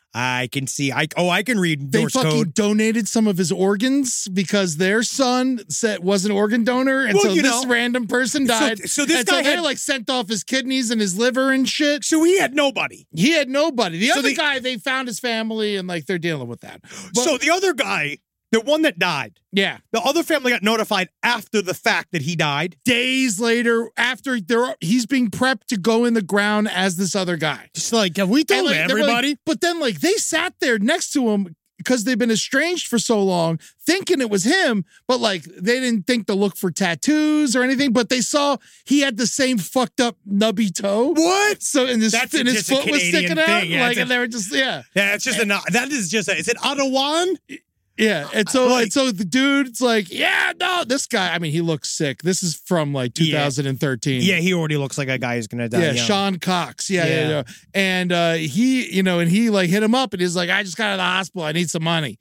I can see. I oh, I can read They Norse fucking code. donated some of his organs because their son said was an organ donor, and Well, so you this know, random person so- died. so this and guy so they had- like sent off his kidneys and his liver and shit. So he had nobody. He had nobody. The So other the- guy, they found his family and like they're dealing with that. But, so the other guy, the one that died, yeah, the other family got notified after the fact that he died. days later, after they're he's being prepped to go in the ground as this other guy. Just like, have we And, told like, they were like- everybody? but then like they sat there next to him because they've been estranged for so long, thinking it was him, but like they didn't think to look for tattoos or anything, but they saw he had the same fucked up nubby toe. What? So and his, That's and his just a foot was Canadian sticking out. thing. Yeah, like it's a- and they were just yeah. Yeah, it's just a not. That is just a. Is it Ottawa? Yeah, and so Like- and so the dude's like, yeah, no, this guy. I mean, he looks sick. This is from like two thousand thirteen. Yeah, he already looks like a guy who's gonna die. Yeah, young. Sean Cox. Yeah, yeah, Yeah. yeah. And uh, he, you know, and he like hit him up, and he's like, I just got out of the hospital. I need some money.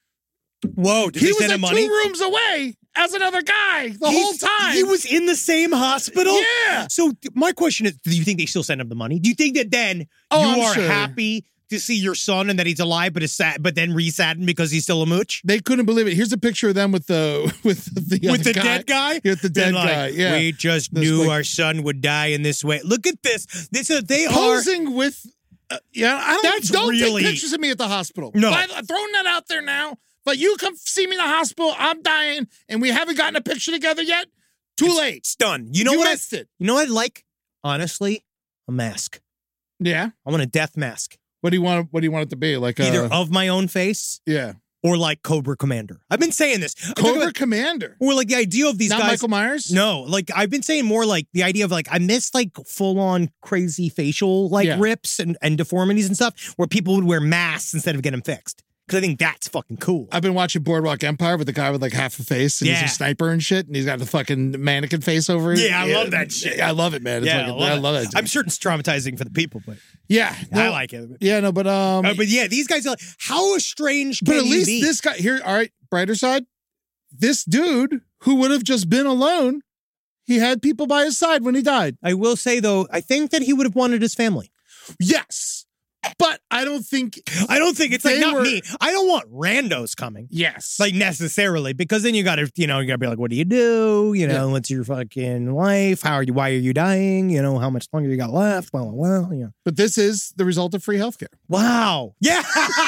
Whoa! Did he they was send like him money? two rooms away as another guy the whole He's- time. He was in the same hospital. Yeah. So th- my question is: do you think they still send him the money? Do you think that then Oh, you I'm are sure. happy to see your son and that he's alive, but is sad, but then re-saddened because he's still a mooch? They couldn't believe it. Here's a picture of them with the with the With other the guy. dead guy? Yeah, with the Then, dead like, guy. Yeah, we just This, knew like- our son would die in this way. Look at this. This is they are. posing with. Uh, yeah, I don't. That's don't really- take pictures of me at the hospital. No. By the- throwing that out there now. But you come see me in the hospital. I'm dying, and we haven't gotten a picture together yet. Too late. It's done. You know You what? missed I, it. You know what I'd like? Honestly, a mask. Yeah. I want a death mask, What do you want? What do you want it to be? Like either uh, of my own face yeah, or like Cobra Commander. I've been saying this. I think Cobra about- Commander. or like the idea of these Not guys. Michael Myers. No, like I've been saying more like the idea of like I miss like full on crazy facial like Yeah. rips and, and deformities and stuff where people would wear masks instead of getting them fixed. Because I think that's fucking cool. I've been watching Boardwalk Empire with the guy with like half a face and Yeah. he's a sniper and shit, and he's got the fucking mannequin face over it. Yeah, I love that shit. I love it, man. It's yeah, fucking- I love, I it. love it. I'm sure it's traumatizing for the people, but yeah, I no, like it. Yeah, no, but um, Uh, but yeah, these guys are like, how estranged but can at you least be? this guy here. All right, brighter side. This dude who would have just been alone, he had people by his side when he died. I will say though, I think that he would have wanted his family. Yes, but I don't think. I don't think it's like They not were- me. I don't want randos coming. Yes, Like necessarily, because then you gotta, you know, you gotta be like, what do you do? You know, Yeah. what's your fucking life? How are you? Why are you dying? You know, how much longer you got left? Well, well, yeah. but this is the result of free healthcare. Wow. Yeah.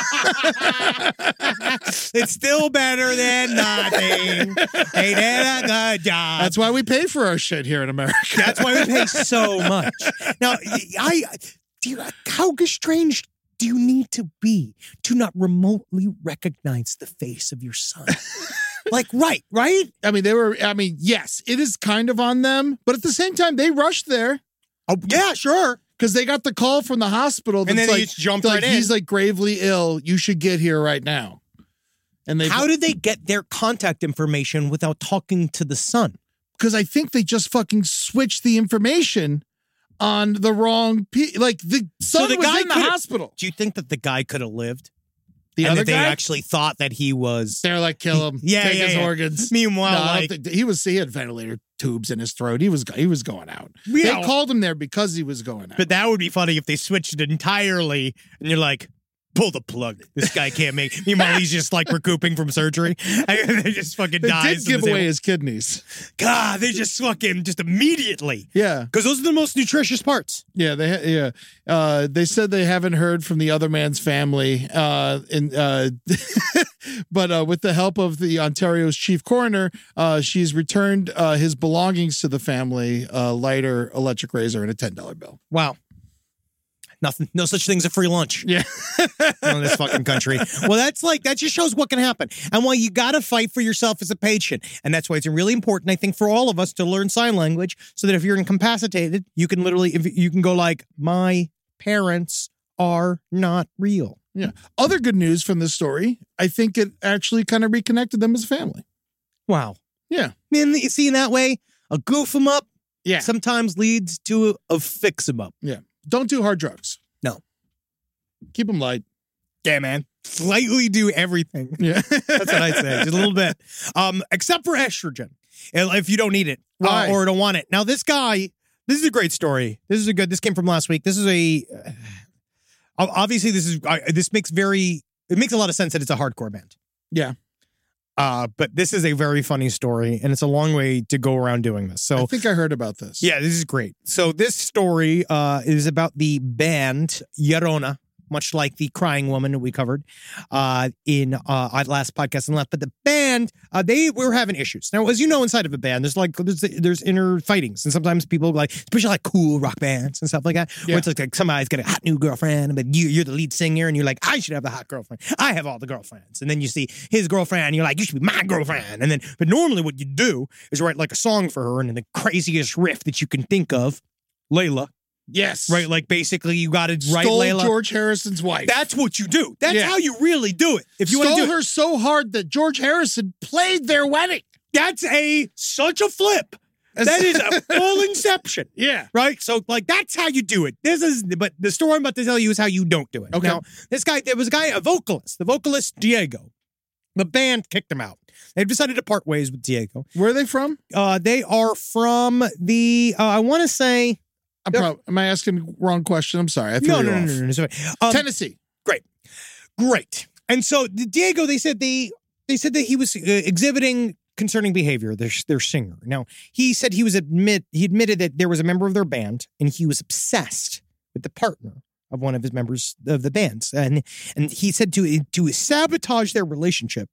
It's still better than nothing. They did a good job. That's why we pay for our shit here in America. That's why we pay so much. Now, I do you, how strange do you need to be to not remotely recognize the face of your son? Like, right, right? I mean, they were. I mean, yes, it is kind of on them, but at the same time, they rushed there. Oh, yeah, sure. Because they got the call from the hospital. And that's then they like, just jumped like, right in. he's like gravely ill. You should get here right now. And they, How did they get their contact information without talking to the son? because I think they just fucking switched the information on the wrong. Pe- like the son the was guy in the could've- hospital. Do you think that the guy could have lived? The and other that they guy, actually thought that he was. they're like, kill him. Yeah, take yeah, his yeah. organs. Meanwhile, No, I don't like, think- he was. He had ventilator tubes in his throat. He was. He was going out. Yeah. They called him there because he was going out. but that would be funny if they switched it entirely and you're like, pull the plug. This guy can't make. Meanwhile, he's just like recouping from surgery. And they just fucking they dies. did give in the away same- his kidneys. God, they just fucking just immediately. Yeah. Because those are the most nutritious parts. Yeah, they ha- yeah. Uh, they said they haven't heard from the other man's family, uh, in, uh, but uh, with the help of the Ontario's chief coroner, uh, she's returned uh, his belongings to the family: a lighter, electric razor, and a ten dollar bill. Wow. Nothing, no such thing as a free lunch. Yeah, in this fucking country. Well, that's like, that just shows what can happen. And why you got to fight for yourself as a patient. And that's why it's really important, I think, for all of us to learn sign language so that if you're incapacitated, you can literally, if you can go like, my parents are not real. yeah. Other good news from this story: I think it actually kind of reconnected them as a family. Wow. Yeah, Man, you see in that way, a goof 'em up yeah, sometimes leads to a, a fix 'em up. yeah. Don't do hard drugs. No. Keep them light. Yeah, man. Slightly do everything. Yeah, That's what I say. Just a little bit. Um, except for estrogen, if you don't need it uh, Why? or don't want it. Now, this guy, this is a great story. This is a good, this came from last week. This is a, ob- obviously this is I, this makes very it makes a lot of sense that it's a hardcore band. Yeah. Uh, but this is a very funny story, and it's a long way to go around doing this. So I think I heard about this. yeah, this is great. So this story uh, is about the band Llorona, much like the crying woman that we covered uh, in uh, our last podcast and left. But the band, uh, they were having issues. Now, as you know, inside of a band, there's like there's there's inner fightings, and sometimes people like, especially like cool rock bands and stuff like that, Yeah. where it's like, like somebody's got a hot new girlfriend, but you, you're the lead singer, and you're like, I should have the hot girlfriend. I have all the girlfriends, and then you see his girlfriend, and you're like, you should be my girlfriend, and then but normally what you do is write like a song for her, and then the craziest riff that you can think of, Layla. Yes. Right, like basically you got to write Stole Layla. George Harrison's wife. That's what you do. That's Yeah. how you really do it. If you want Stole to do her it, so hard that George Harrison played their wedding. that's a such a flip. That is a full inception. Yeah. Right? So, like, that's how you do it. This is, but the story I'm about to tell you is how you don't do it. Okay. Now, this guy, there was a guy, a vocalist, the vocalist Diego. The band kicked him out. They've decided to part ways with Diego. Where are they from? Uh, they are from the, uh, I want to say, I'm They're- prob- am I asking wrong question? I'm sorry. I threw no, you no, no, off. no, no, no, sorry. Um, Tennessee. Great, great. And so the Diego, they said they they said that he was uh, exhibiting concerning behavior. Their their singer. Now he said he was admit he admitted that there was a member of their band and he was obsessed with the partner of one of his members of the bands, and and he said to to sabotage their relationship,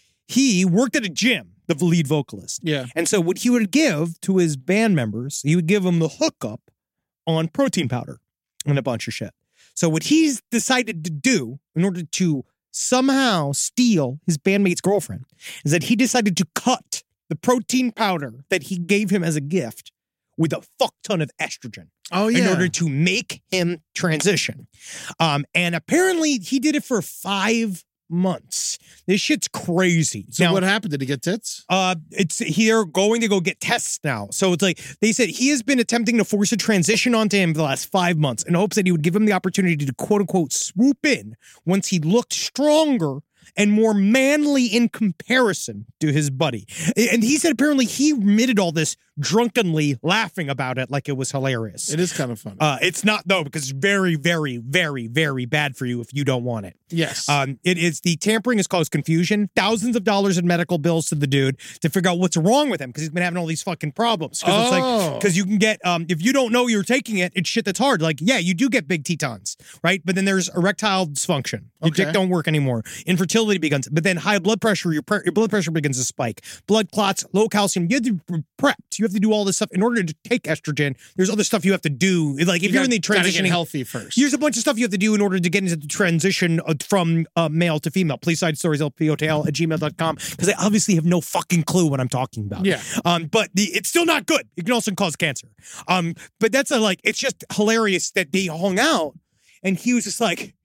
he worked at a gym. The lead vocalist. Yeah. And so what he would give to his band members, he would give them the hookup on protein powder and a bunch of shit. So what he's decided to do in order to somehow steal his bandmate's girlfriend is that he decided to cut the protein powder that he gave him as a gift with a fuck ton of estrogen. Oh, yeah. In order to make him transition. Um, and apparently he did it for five months. This shit's crazy. So Now, what happened? Did he get tits? uh, it's they're going to go get tests now. So it's like they said he has been attempting to force a transition onto him for the last five months in hopes that he would give him the opportunity to quote unquote swoop in once he looked stronger and more manly in comparison to his buddy. And he said apparently he admitted all this drunkenly, laughing about it like it was hilarious. It is kind of funny. Uh, it's not though, because it's very, very, very, very bad for you if you don't want it. yes. Um, it is the tampering has caused confusion, thousands of dollars in medical bills to the dude to figure out what's wrong with him because he's been having all these fucking problems. Because it's Oh. like because you can get um if you don't know you're taking it, it's shit that's hard. Like yeah, you do get big Tetons, right? But then there's erectile dysfunction. Your Okay. dick don't work anymore. Infertility begins. But then high blood pressure, your pre- your blood pressure begins to spike. Blood clots, low calcium. You have to be prepped. You have to do all this stuff in order to take estrogen. There's other stuff you have to do. Like if You you're in the gotta- gotta get transitioning healthy first. Here's a bunch of stuff you have to do in order to get into the transition uh, from uh, male to female. Please side stories, L P O T L at gmail dot com, because I obviously have no fucking clue what I'm talking about. Yeah. Um, but the, it's still not good. It can also cause cancer. Um, but that's a, like, it's just hilarious that they hung out and he was just like,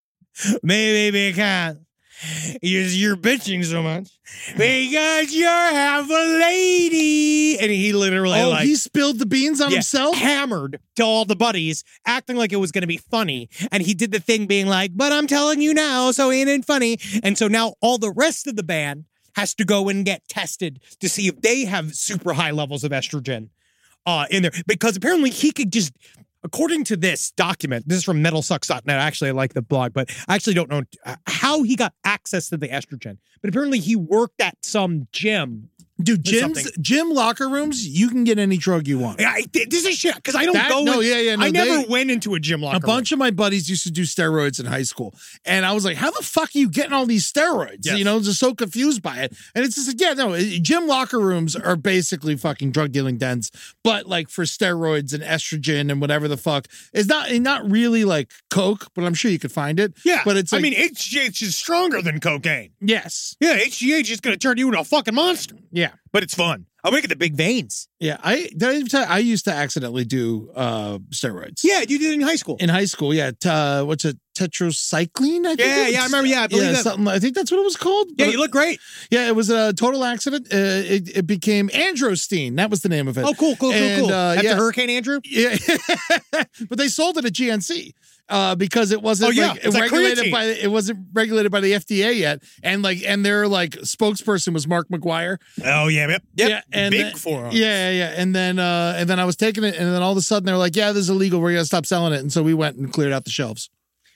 maybe because you're, you're bitching so much because you're half a lady. And he literally oh, like, he spilled the beans on yeah, himself? hammered to all the buddies, acting like it was going to be funny. And he did the thing being like, but I'm telling you now, so ain't it funny? And so now all the rest of the band has to go and get tested to see if they have super high levels of estrogen uh, in there. Because apparently he could just, according to this document, this is from metal sucks dot net. Actually, I like the blog, but I actually don't know how he got access to the estrogen. But apparently he worked at some gym. Dude, gyms, something. gym locker rooms, you can get any drug you want. I, this is shit, because I don't That- go. no, in- yeah, yeah, no, I never they- went into a gym locker A bunch of my buddies used to do steroids in high school. And I was like, how the fuck are you getting all these steroids? Yes. You know, just so confused by it. And it's just like, yeah, no, it- gym locker rooms are basically fucking drug dealing dens, but like for steroids and estrogen and whatever the fuck. It's not not really like coke, but I'm sure you could find it. Yeah, But it's like, I mean, H G H is stronger than cocaine. yes. Yeah, H G H is going to turn you into a fucking monster. Yeah. But it's fun. I'll make it the big veins. Yeah. I did I, even tell you, I used to accidentally do uh steroids. Yeah, you did it in high school. In high school, yeah. T- uh, what's it? Tetracycline, I think. Yeah, it yeah, I was. remember, yeah, I believe yeah, that. something. I think that's what it was called. yeah, But you look great. Yeah, it was a total accident. Uh, it, it became Androstein. That was the name of it. Oh, cool, cool, cool, And, cool. uh, After yeah. Hurricane Andrew? Yeah, but they sold it at G N C uh, because it wasn't Oh, yeah. like, It's like regulated creatine. by it wasn't regulated by the F D A yet, and like and their like spokesperson was Mark McGuire. Oh, yeah, yep. yep. Yeah, and big then- for him. Yeah, yeah, yeah. And then uh, and then I was taking it, and then all of a sudden they were like, "Yeah, this is illegal. We're gonna stop selling it." And so we went and cleared out the shelves.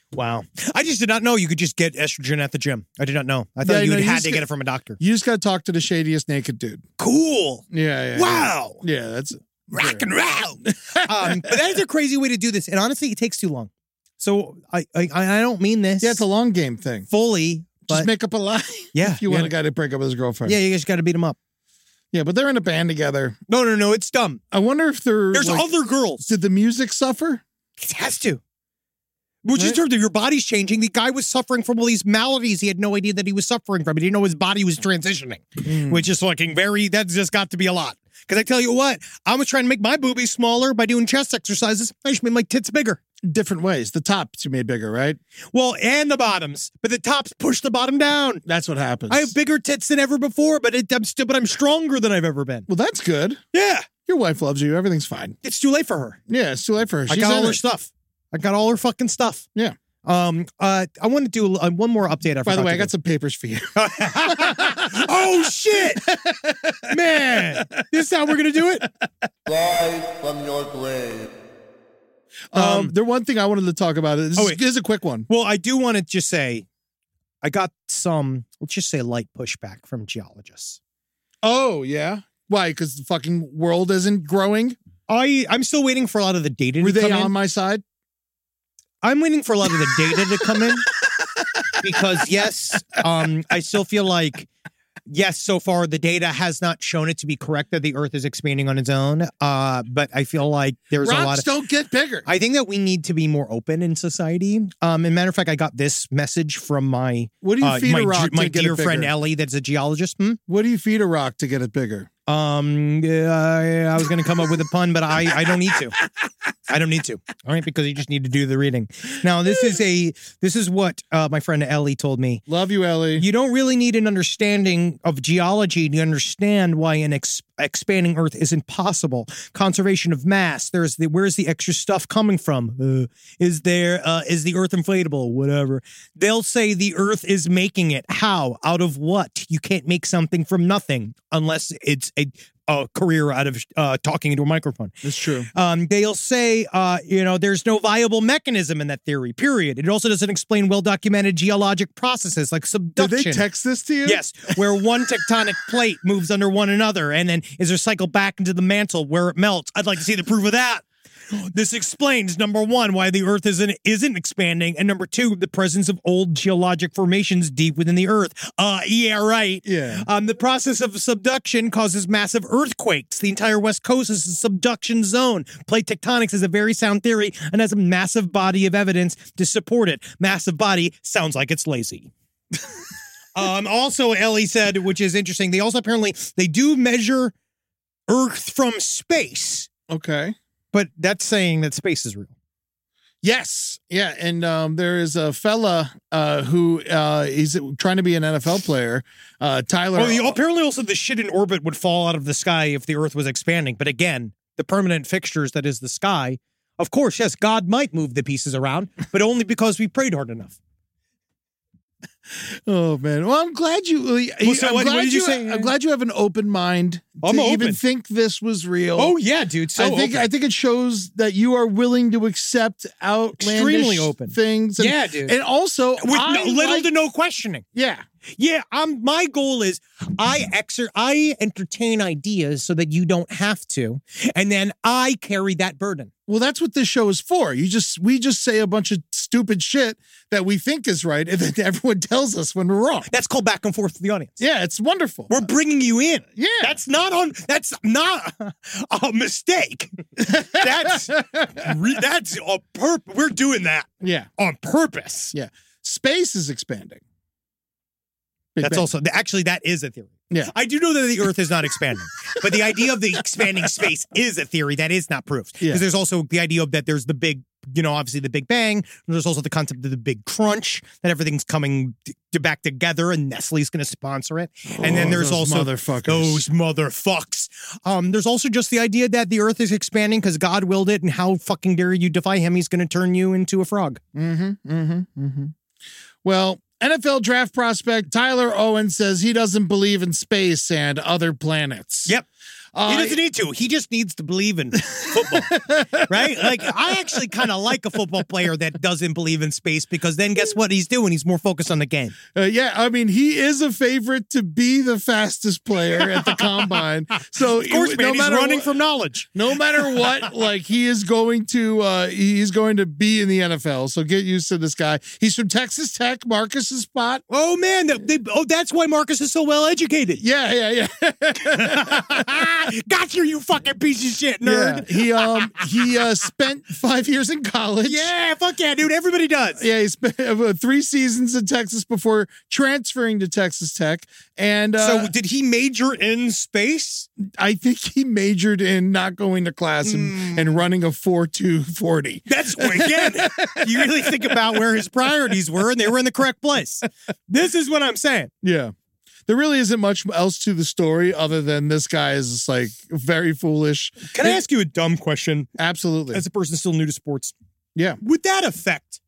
Wow. I just did not know you could just get estrogen at the gym. I did not know. I thought Yeah, you no, had you had just to get- get it from a doctor. You just got to talk to the shadiest naked dude. Cool. Yeah, yeah. Wow. Yeah, that's Rock and roll. um, but that is a crazy way to do this. And honestly, it takes too long. So I I, I don't mean this Yeah, it's a long game thing. fully. But Just make up a lie. Yeah, If you yeah. want a guy to break up with his girlfriend. yeah, you just got to beat him up. Yeah, but they're in a band together. No, no, no. It's dumb. I wonder if they're There's like, other girls. did the music suffer? It has to. Which is Right. terms of your body's changing. The guy was suffering from all these maladies he had no idea that he was suffering from. He didn't know his body was transitioning, Mm. which is fucking very, that's just got to be a lot. Because I tell you what, I was trying to make my boobies smaller by doing chest exercises. I just made my tits bigger. Different ways. The tops you made bigger, right? Well, and the bottoms, but the tops push the bottom down. That's what happens. I have bigger tits than ever before, but it, I'm still, but I'm stronger than I've ever been. Well, that's good. Yeah, Your wife loves you. Everything's fine. it's too late for her. Yeah, it's too late for her. I She's got all in her it. stuff. I got all her fucking stuff. Yeah. Um. Uh. I want to do uh, one more update. I By the forgot way, to I got do. some papers for you. Oh shit, man! This is how we're gonna do it. Rise from your grave. Um, the one thing I wanted to talk about is Oh, this wait. is a quick one. Well, I do want to just say, I got some. Let's just say light pushback from geologists. Oh, yeah. Why? Because the fucking world isn't growing? I I'm still waiting for a lot of the data Were to they come on in. my side? I'm waiting for a lot of the data to come in because yes, um, I still feel like yes, so far the data has not shown it to be correct that the Earth is expanding on its own. Uh, but I feel like there's Rocks a lot of. don't get bigger. I think that we need to be more open in society. Um, and matter of fact, I got this message from my What do you uh, feed my, a rock my to get dear it friend bigger? Ellie, that's a geologist. Hmm? What do you feed a rock to get it bigger? Um, uh, I was going to come up with a pun, but I, I don't need to. I don't need to. All right, because you just need to do the reading. Now, this is a this is what uh, my friend Ellie told me. Love you, Ellie. You don't really need an understanding of geology to understand why an ex- expanding Earth isn't possible. Conservation of mass. There's the where's the extra stuff coming from? Uh, is there uh, is the Earth inflatable? Whatever. They'll say the Earth is making it. How? Out of what? You can't make something from nothing unless it's a, a career out of uh, talking into a microphone. It's true. Um, they'll say, uh, you know, there's no viable mechanism in that theory, period. It also doesn't explain well-documented geologic processes like Did subduction. they text this to you? Yes, where one tectonic plate moves under one another and then is recycled back into the mantle where it melts. I'd like to see the proof of that. This explains, number one, why the Earth isn't, isn't expanding, and number two, the presence of old geologic formations deep within the Earth. Uh, yeah, right. Yeah. Um, the process of subduction causes massive earthquakes. The entire West Coast is a subduction zone. Plate tectonics is a very sound theory and has a massive body of evidence to support it. Massive body sounds like it's lazy. um, also, Ellie said, which is interesting, they also apparently, they do measure Earth from space. Okay. But that's saying that space is real. Yes. Yeah. And um, there is a fella uh, who uh, he's trying to be an N F L player, uh, Tyler. Well, the, apparently also the shit in orbit would fall out of the sky if the Earth was expanding. But again, the permanent fixtures that is the sky, of course, yes, God might move the pieces around, but only because we prayed hard enough. Oh man! Well, I'm glad you. Well, so I'm what- glad what did you you say? I'm glad you have an open mind I'm to open. even think this was real. Oh yeah, dude. So I think open. I think it shows that you are willing to accept outlandish Extremely open. things. And, Yeah, dude. And also, with I no, little like- to no questioning. yeah. Yeah, I'm. My goal is I exer I entertain ideas so that you don't have to, and then I carry that burden. Well, that's what this show is for. You just we just say a bunch of stupid shit that we think is right, and then everyone tells us when we're wrong. That's called back and forth to the audience. Yeah, it's wonderful. We're bringing you in. Yeah. That's not on. That's not a mistake. That's re, that's a purpose. We're doing that yeah, on purpose. yeah. Space is expanding. Big That's Bang. also actually that is a theory. Yeah. I do know that the Earth is not expanding, but the idea of the expanding space is a theory that is not proved. Because Yeah. there's also the idea of that there's the big, you know, obviously the Big Bang. There's also the concept of the Big Crunch, that everything's coming t- to back together, and Nestle's going to sponsor it. And then Oh, there's those also motherfuckers. those motherfucks. Um, there's also just the idea that the Earth is expanding because God willed it, and how fucking dare you defy him? He's going to turn you into a frog. Mm-hmm. Mm-hmm. Mm-hmm. Well, N F L draft prospect Tyler Owen says he doesn't believe in space and other planets. Yep. Uh, He doesn't need to. He just needs to believe in football, right? Like, I actually kind of like a football player that doesn't believe in space because then guess what he's doing? He's more focused on the game. Uh, yeah, I mean, he is a favorite to be the fastest player at the combine. So, Of course, it- man, no he's matter running what, from knowledge. no matter what, like he is going to, uh, he's going to be in the N F L. So get used to this guy. He's from Texas Tech, Marcus's spot. Oh, man. They, they, oh, that's why Marcus is so well educated. Yeah, yeah, yeah. Got you, you fucking piece of shit, nerd. Yeah, he um he uh, spent five years in college. Yeah, fuck yeah, dude. Everybody does. Yeah, he spent uh, three seasons in Texas before transferring to Texas Tech. And uh, So did he major in space? I think he majored in not going to class and, Mm. and running a four two forty. That's again. You really think about where his priorities were, and they were in the correct place. This is what I'm saying. Yeah. There really isn't much else to the story other than this guy is just like very foolish. Can I ask you a dumb question? Absolutely. As a person still new to sports, Yeah. would that affect,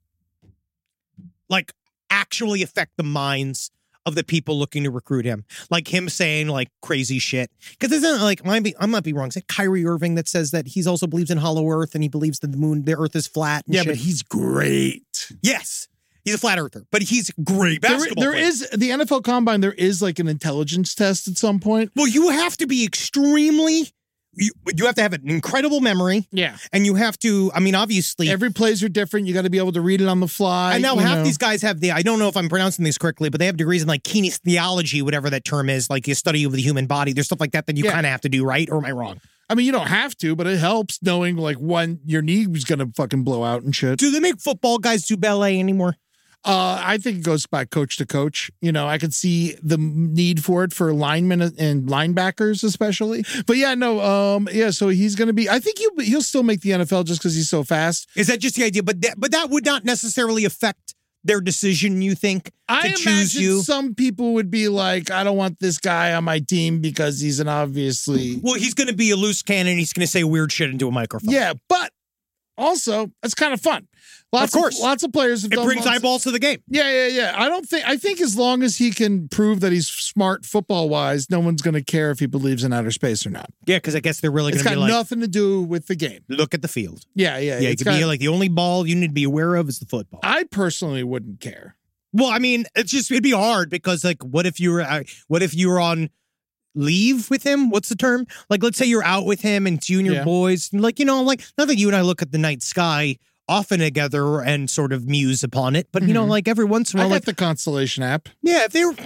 like, actually affect the minds of the people looking to recruit him? Like him saying like crazy shit? Because isn't like might be I might be wrong. Is it Kyrie Irving that says that he's also believes in hollow Earth and he believes that the moon, the Earth is flat? And Yeah, shit? but he's great. yes, he's a flat earther, but he's great There, basketball. there player. is the N F L Combine. There is like an intelligence test at some point. Well, you have to be extremely. You, you have to have an incredible memory, Yeah. and you have to. I mean, obviously, Every plays are different. You got to be able to read it on the fly. I know you half know. these guys have the. I don't know if I'm pronouncing these correctly, but they have degrees in like kinesiology, whatever that term is, like you study of the human body. There's stuff like that that you Yeah. kind of have to do, right? Or am I wrong? I mean, you don't have to, but it helps knowing like when your knee was going to fucking blow out and shit. Do they make football guys do ballet anymore? Uh, I think it goes by coach to coach. You know, I could see the need for it for linemen and linebackers, especially. But yeah, no, um, yeah. So he's going to be. I think he'll he'll still make the N F L just because he's so fast. Is that just the idea? But that, but that would not necessarily affect their decision. You think to I choose imagine you? some people would be like, I don't want this guy on my team because he's an obviously. Well, he's going to be a loose cannon. He's going to say weird shit into a microphone. Yeah, but also it's kind of fun. Lots Of course. lots of players have It done brings lots- eyeballs to the game. Yeah, yeah, yeah. I don't think. I think as long as he can prove that he's smart football wise, no one's going to care if he believes in outer space or not. Yeah, because I guess they're really It's going to got be like, nothing to do with the game. look at the field. Yeah, yeah, Yeah, it it's could be got- like the only ball you need to be aware of is the football. I personally wouldn't care. Well, I mean, it's just it'd be hard because like, what if you were, uh, what if you were on leave with him? What's the term? Like, let's say you're out with him and it's you and your Yeah. boys, and like you know, like not that you and I look at the night sky often together and sort of muse upon it, but you know, Mhm. like every once in a I while, got like the Constellation app. yeah, if they were,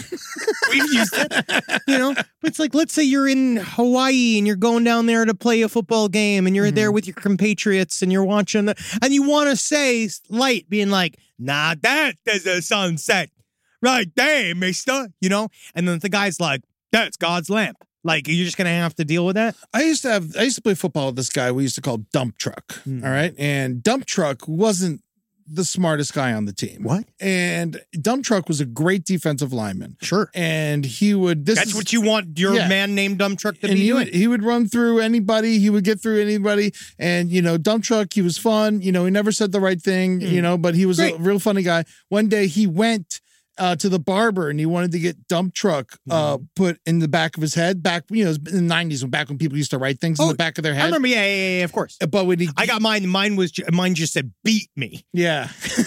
we've used it, you know. But it's like, let's say you're in Hawaii and you're going down there to play a football game, and you're Mm-hmm. there with your compatriots, and you're watching, the, and you want to say light, being like, "Nah, that is a sunset, right there, Mister," you know. And then the guy's like, "That's God's lamp." Like, you're just gonna have to deal with that. I used to have. I used to play football with this guy we used to call Dump Truck. Hmm. All right, and Dump Truck wasn't the smartest guy on the team. What? And Dump Truck was a great defensive lineman. Sure. And he would. This That's is, what you want your Yeah. man named Dumb Truck to and be he doing. would, he would run through anybody. He would get through anybody. And, you know, Dump Truck, he was fun. You know, he never said the right thing, you know, but he was Great. a real funny guy. One day he went uh, to the barber and he wanted to get Dump Truck uh, put in the back of his head. Back, you know, in the nineties, when back when people used to write things in Oh, the back of their I head. remember, yeah, yeah, yeah, yeah, of course. But when he, I got mine. Mine was ju- mine just said "beat me." yeah.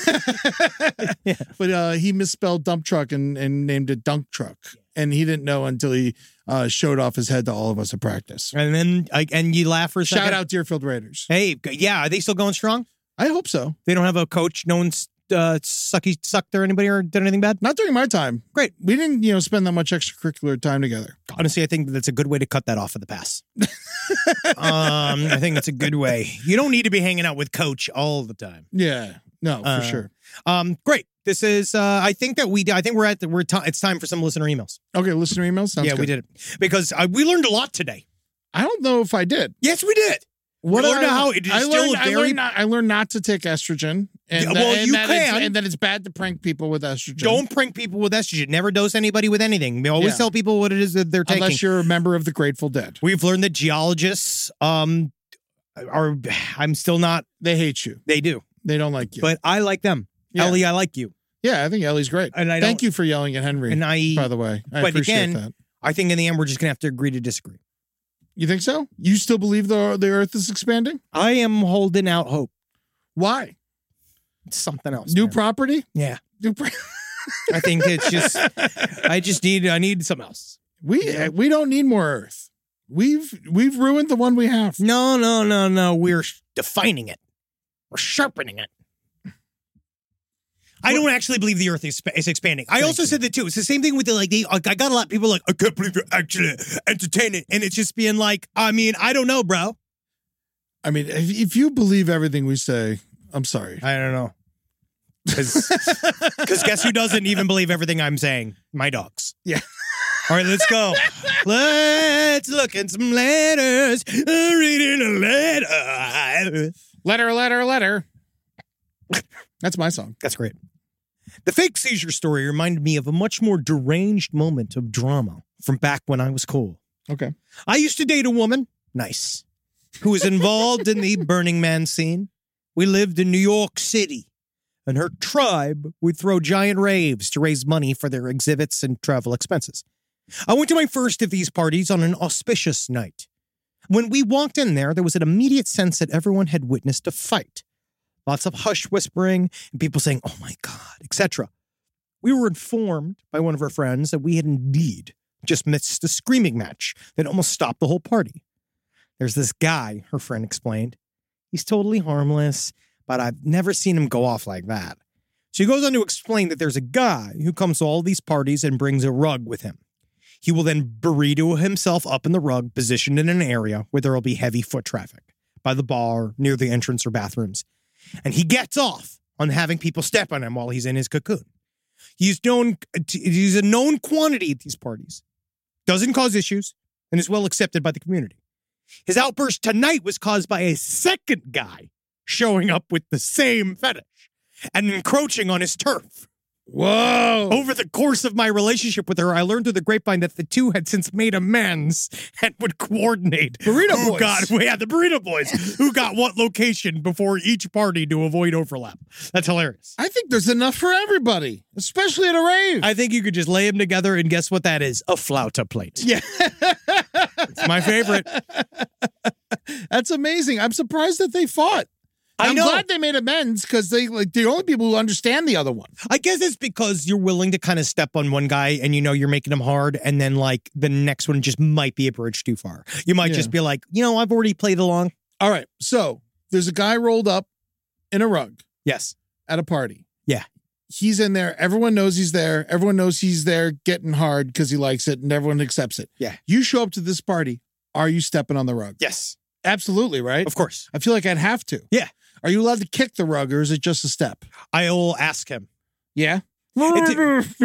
But uh, he misspelled Dump Truck and, and named it Dunk Truck. And he didn't know until he uh, showed off his head to all of us at practice. And then, I, and you laugh for a second. Shout out Deerfield Raiders. Hey, g- yeah, are they still going strong? I hope so. They don't have a coach. No one's uh, sucky sucked or anybody or did anything bad. Not during my time. Great. We didn't, you know, spend that much extracurricular time together. Honestly, I think that's a good way to cut that off of the pass. um, I think it's a good way. You don't need to be hanging out with coach all the time. Yeah. No, for Uh, sure. Um, great. This is. Uh, I think that we. I think we're at. The, we're. T- it's time for some listener emails. Okay, listener emails. Sounds yeah, good. we did it because uh, we learned a lot today. I don't know if I did. Yes, we did. What We learned I, how it is I still learned, I very- learned, not, I learned not to take estrogen. And, Yeah, that- well, and you that it's- can. and that it's bad to prank people with estrogen. Don't prank people with estrogen. Never dose anybody with anything. We always Yeah. tell people what it is that they're taking. Unless you're a member of the Grateful Dead. We've learned that geologists um are. I'm still not. They hate you. They do, They don't like you. but I like them. Yeah. Ellie, I like you, yeah, I think Ellie's great. and I Thank don't- you for yelling at Henry, And I. by the way. I but appreciate again, that. I think in the end we're just gonna have to agree to disagree. You think so? You still believe the the Earth is expanding? I am holding out hope. Why? It's something else. New man. property? Yeah. New pro- I think it's just, I just need, I need something else. we we don't need more Earth. We've we've ruined the one we have. No, no, no, no. We're defining it. We're sharpening it. I don't actually believe the Earth is, is expanding. I also said that too. It's the same thing with the like. They, I got a lot of people like, I can't believe you're actually entertaining, and it's just being like, I mean, I don't know, bro. I mean, if, if you believe everything we say, I'm sorry. I don't know. Because guess who doesn't even believe everything I'm saying? My dogs. Yeah. All right, let's go. Let's look at some letters. I'm reading a letter. Letter, letter, letter. That's my song. That's great. The fake seizure story reminded me of a much more deranged moment of drama from back when I was cool. Okay. I used to date a woman, nice, who was involved in the Burning Man scene. We lived in New York City, and her tribe would throw giant raves to raise money for their exhibits and travel expenses. I went to my first of these parties on an auspicious night. When we walked in there, there was an immediate sense that everyone had witnessed a fight. Lots of hush whispering and people saying, oh my God, et cetera. We were informed by one of our friends that we had indeed just missed a screaming match that almost stopped the whole party. There's this guy, her friend explained. He's totally harmless, but I've never seen him go off like that. She goes on to explain that there's a guy who comes to all these parties and brings a rug with him. He will then burrito himself up in the rug, positioned in an area where there will be heavy foot traffic, by the bar, near the entrance or bathrooms. And he gets off on having people step on him while he's in his cocoon. He's known, he's a known quantity at these parties, doesn't cause issues, and is well accepted by the community. His outburst tonight was caused by a second guy showing up with the same fetish and encroaching on his turf. Whoa. Over the course of my relationship with her, I learned through the grapevine that the two had since made amends and would coordinate. Burrito who boys. Got, yeah, the Burrito Boys, who got what location before each party to avoid overlap. That's hilarious. I think there's enough for everybody, especially at a rave. I think you could just lay them together and guess what that is? A flauta plate. Yeah. It's my favorite. That's amazing. I'm surprised that they fought. I I'm know. glad they made amends because they like the only people who understand the other one. I guess it's because you're willing to kind of step on one guy and you know you're making him hard, and then like the next one just might be a bridge too far. You might Yeah. just be like, you know, I've already played along. All right. So there's a guy rolled up in a rug Yes. at a party. Yeah. He's in there. Everyone knows he's there. Everyone knows he's there getting hard because he likes it and everyone accepts it. Yeah. You show up to this party. Are you stepping on the rug? Yes. Absolutely, right? Of course. I feel like I'd have to. Yeah. Are you allowed to kick the rug or is it just a step? I will ask him. Yeah. Because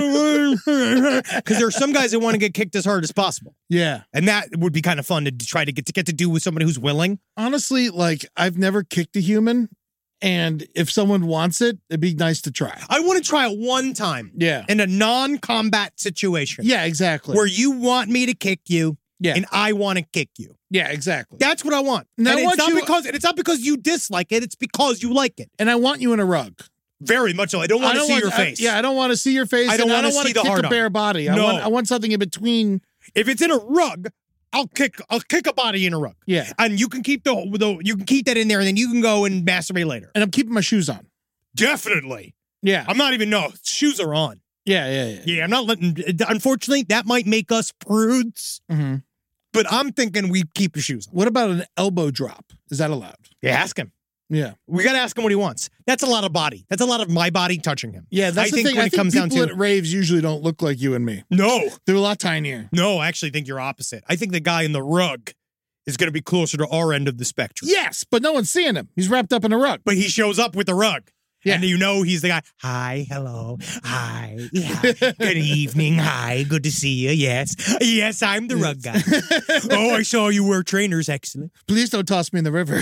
there are some guys that want to get kicked as hard as possible. Yeah. And that would be kind of fun to try to get to get to do with somebody who's willing. Honestly, like I've never kicked a human. And if someone wants it, it'd be nice to try. I want to try it one time. Yeah. In a non-combat situation. Yeah, exactly. Where you want me to kick you. Yeah. And I want to kick you. Yeah, exactly. That's what I want. And I and want it's not you- because and it's not because you dislike it, it's because you like it. And I want you in a rug. Very much so. I don't want to see want, your I- face. yeah, I don't want to see your face. I don't and wanna I don't want see to the kick hard a on. bare body. I No. want I want something in between. If it's in a rug, I'll kick I'll kick a body in a rug. Yeah. And you can keep the, the you can keep that in there and then you can go and masturbate later. And I'm keeping my shoes on. Definitely. Yeah. I'm not even no shoes are on. Yeah, yeah, yeah. Yeah, I'm not letting unfortunately that might make us prudes. Mm-hmm. But I'm thinking we keep your shoes on. What about an elbow drop? Is that allowed? Yeah, ask him. Yeah. We got to ask him what he wants. That's a lot of body. That's a lot of my body touching him. Yeah, that's I the think thing. when I it think comes down people to at raves usually don't look like you and me. No. They're a lot tinier. No, I actually think you're opposite. I think the guy in the rug is going to be closer to our end of the spectrum. Yes, but no one's seeing him. He's wrapped up in a rug. But he shows up with the rug. Yeah. And you know he's the guy. Hi, hello, hi, yeah, good evening, hi, good to see you, yes. Yes, I'm the rug guy. Oh, I saw you wear trainers, excellent. Please don't toss me in the river.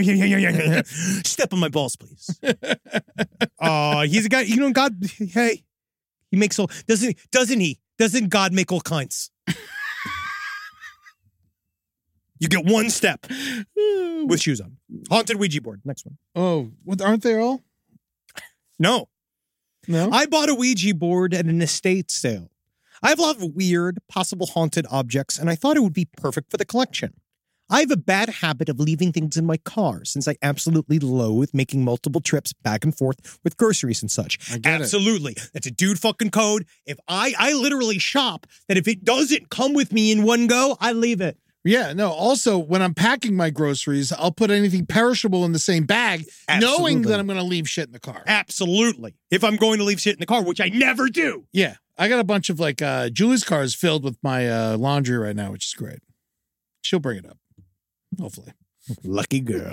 Step on my balls, please. Uh, he's a guy, you know, God, hey, he makes all, doesn't, doesn't he? Doesn't God make all kinds? You get one step with shoes on. Haunted Ouija board, next one. Oh, what, aren't they all? No. No? I bought a Ouija board at an estate sale. I have a lot of weird, possible haunted objects, and I thought it would be perfect for the collection. I have a bad habit of leaving things in my car since I absolutely loathe making multiple trips back and forth with groceries and such. I get it. Absolutely. That's a dude fucking code. If I, I literally shop that if it doesn't come with me in one go, I leave it. Yeah, no. Also, when I'm packing my groceries, I'll put anything perishable in the same bag, knowing Absolutely. that I'm going to leave shit in the car. Absolutely. If I'm going to leave shit in the car, which I never do. Yeah, I got a bunch of like uh, Julie's car is filled with my uh, laundry right now, which is great. She'll bring it up, hopefully. Lucky girl.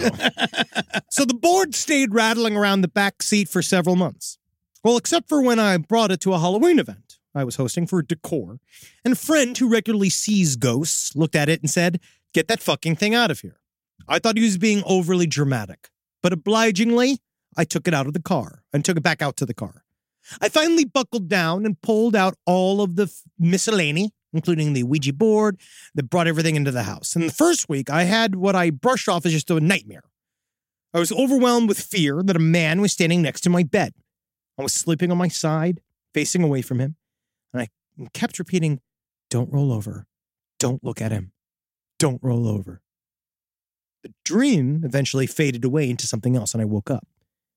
So the board stayed rattling around the back seat for several months. Well, except for when I brought it to a Halloween event I was hosting for Decor, and a friend who regularly sees ghosts looked at it and said, "Get that fucking thing out of here." I thought he was being overly dramatic, but obligingly, I took it out of the car and took it back out to the car. I finally buckled down and pulled out all of the f- miscellany, including the Ouija board that brought everything into the house. And the first week, I had what I brushed off as just a nightmare. I was overwhelmed with fear that a man was standing next to my bed. I was sleeping on my side, facing away from him, and I kept repeating, "Don't roll over. Don't look at him. Don't roll over." The dream eventually faded away into something else, and I woke up.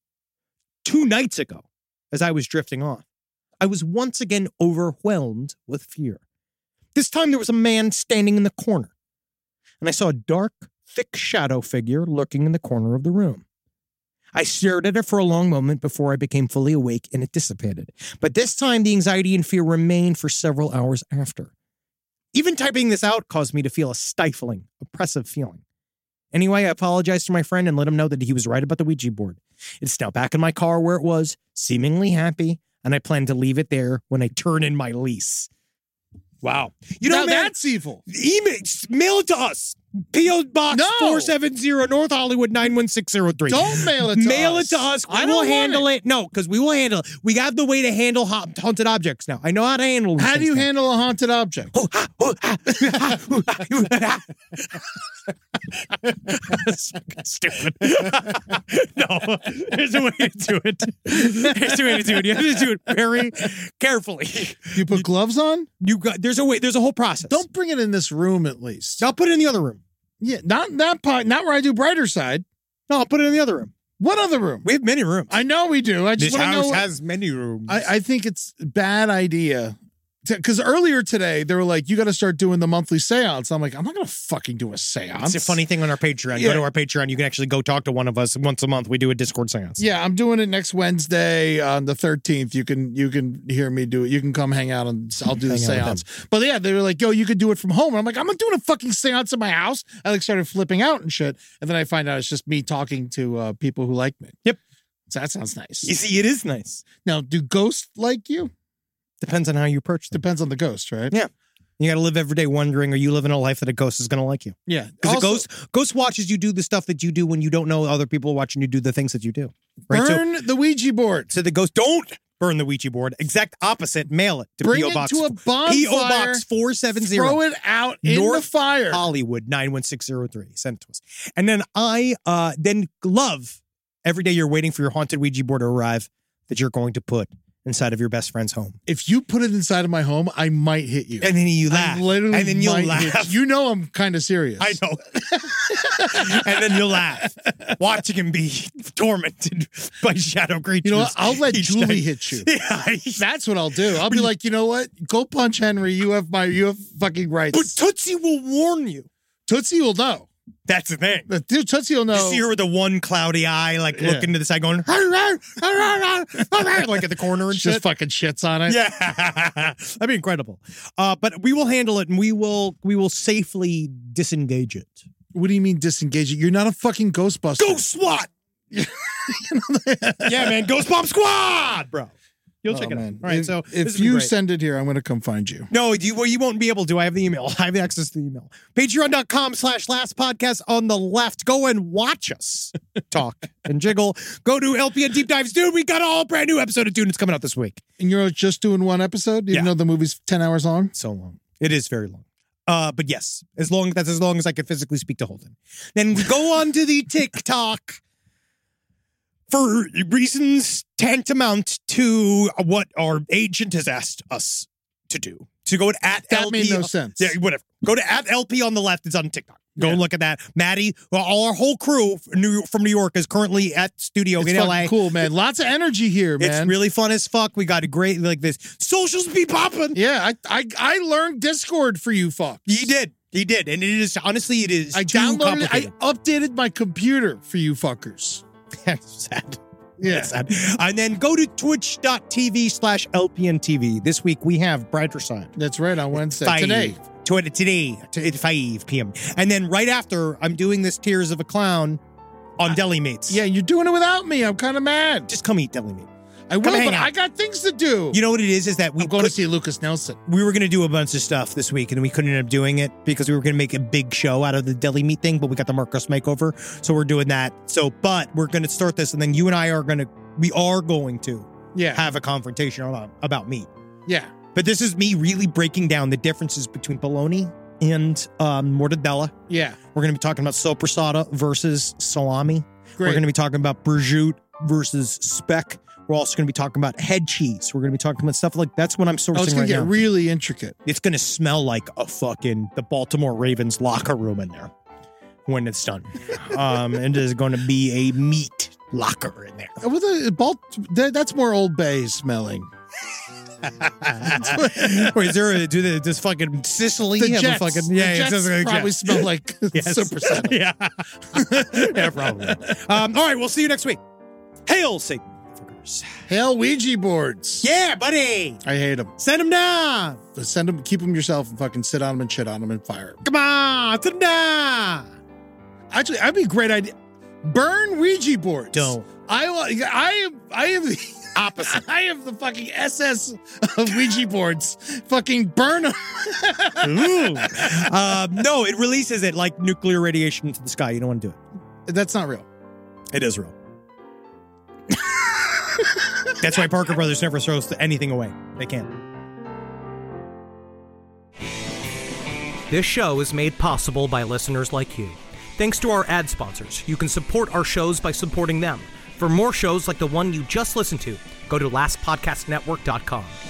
Two nights ago, as I was drifting off, I was once again overwhelmed with fear. This time there was a man standing in the corner, and I saw a dark, thick shadow figure lurking in the corner of the room. I stared at it for a long moment before I became fully awake and it dissipated. But this time, the anxiety and fear remained for several hours after. Even typing this out caused me to feel a stifling, oppressive feeling. Anyway, I apologized to my friend and let him know that he was right about the Ouija board. It's now back in my car where it was, seemingly happy, and I plan to leave it there when I turn in my lease. Wow. You know, now man, that's evil. email, mail it to us. P O Box No. four seven zero, North Hollywood nine one six zero three. Don't mail it to Mail us. it to us. We I will don't want handle it. it. No, because we will handle it. We got the way to handle ha- haunted objects now. I know how to handle these How do things you now. handle a haunted object? That's fucking stupid. No, there's a way to do it. There's a way to do it. You have to do it very carefully. You put gloves on? You got. There's a way. There's a whole process. Don't bring it in this room, at least. I'll put it in the other room. Yeah, not that part. Not where I do Brighter Side. No, I'll put it in the other room. What other room? We have many rooms. I know we do. I just This want to house know. has many rooms. I, I think it's a bad idea. Because earlier today, they were like, you got to start doing the monthly seance. I'm like, I'm not going to fucking do a seance. It's a funny thing on our Patreon. Yeah. Go to our Patreon. You can actually go talk to one of us once a month. We do a Discord seance. Yeah, I'm doing it next Wednesday on the thirteenth. You can you can hear me do it. You can come hang out and I'll do the Hang out with seance. But yeah, they were like, yo, you could do it from home. And I'm like, I'm not doing a fucking seance in my house. I like started flipping out and shit. And then I find out it's just me talking to uh, people who like me. Yep. So that sounds nice. You see, it is nice. Now, do ghosts like you? Depends on how you approach them. Depends on the ghost, right? Yeah. You got to live every day wondering, are you living a life that a ghost is going to like you? Yeah. Because a Also, ghost, ghost watches you do the stuff that you do when you don't know other people watching you do the things that you do. Right? So, burn the Ouija board. so the ghost, don't burn the Ouija board. Exact opposite, mail it to Bring P O it Box. to a bonfire. P O Box four seven zero. Throw it out in the North fire. Hollywood nine one six zero three. Send it to us. And then I uh, then love every day you're waiting for your haunted Ouija board to arrive that you're going to put inside of your best friend's home. If you put it inside of my home, I might hit you. And then you laugh. I literally and then you'll might laugh. hit you. You know I'm kind of serious. I know. And then you'll laugh, watching him be tormented by shadow creatures. You know what? I'll let each Julie day. hit you. Yeah. That's what I'll do. I'll be like, you know what? Go punch Henry. You have my, you have fucking rights. But Tootsie will warn you. Tootsie will know. That's the thing. The dude, Tootsie will know. You see her with the one cloudy eye, like Yeah. looking to the side, going, like at the corner and She just shit. fucking shits on it. Yeah, that'd be incredible. Uh, but we will handle it, and we will we will safely disengage it. What do you mean disengage it? You're not a fucking Ghostbuster. Ghost SWAT. Yeah, man, Ghost Bomb Squad, bro. You'll Oh, check it man. out. All right, if, so if this has been you great. send it here, I'm going to come find you. No, you, well, you won't be able to. I have the email. I have access to the email. Patreon.com slash last podcast on the left. Go and watch us talk and jiggle. Go to L P N Deep Dives. Dude, we got a whole brand new episode of Dune. It's coming out this week. And you're just doing one episode, even Yeah. though the movie's ten hours long. So long. It is very long. Uh, but yes, as long that's as long as I can physically speak to Holden. Then we go on to the TikTok for reasons tantamount to what our agent has asked us to do So go to at That L P. made no sense. Yeah, whatever. Go to at L P on the left. It's on TikTok. Go Yeah. and look at that. Maddie, well, all our whole crew from New, from New York is currently at studio It's in L A. fucking cool, man. Lots of energy here, man. It's really fun as fuck. We got a great, like this. Socials be popping. Yeah, I, I I learned Discord for you fucks. He did. He did. And it is, honestly, it is I too downloaded it. I complicated. updated my computer for you fuckers. Sad. Yeah. That's sad. And then go to twitch.tv slash LPNTV. This week we have Brighter Side. That's right, on Wednesday. Five. Today. To- Today, to- at five p.m. And then right after, I'm doing this Tears of a Clown on Deli Mates. Yeah, you're doing it without me. I'm kind of mad. Just come eat Deli Meat. I will, come hang but out. I got things to do. You know what it is? Is that we I'm going could- to see Lucas Nelson. we were going to do a bunch of stuff this week and we couldn't end up doing it because we were going to make a big show out of the Deli Meat thing, but we got the Marcos makeover. So we're doing that. So, but we're going to start this and then you and I are going to, we are going to Yeah. have a confrontation about, about meat. Yeah. But this is me really breaking down the differences between bologna and um, mortadella. Yeah. We're going to be talking about sopressata versus salami. Great. We're going to be talking about prosciutto versus speck. We're also going to be talking about head cheese. We're going to be talking about stuff like that's what I'm sourcing Oh, it's right going to get now. really intricate. It's going to smell like a fucking the Baltimore Ravens locker room in there when it's done. um, and there's going to be a meat locker in there. With a Balt, that, that's more Old Bay smelling. Wait, is there a, do they, does fucking Sicily The have Jets, a fucking the yeah? it Jets sounds like a probably jet. smell like Yes. Supercenter. yeah, yeah, probably. Um, all right, we'll see you next week. Hail Satan, motherfuckers. Hail Ouija boards. Yeah, buddy. I hate them. Send them down. Send them, keep them yourself and fucking sit on them and shit on them and fire 'em. Come on, send them down. Actually, that'd be a great idea. Burn Ouija boards. Don't. I I am I am the opposite. I am the fucking S S of Ouija boards. Fucking burn them. Ooh. um, no, it releases it like nuclear radiation into the sky. You don't want to do it. That's not real. It is real. That's why Parker Brothers never throws anything away. They can't. This show is made possible by listeners like you. Thanks to our ad sponsors, you can support our shows by supporting them. For more shows like the one you just listened to, go to last podcast network dot com.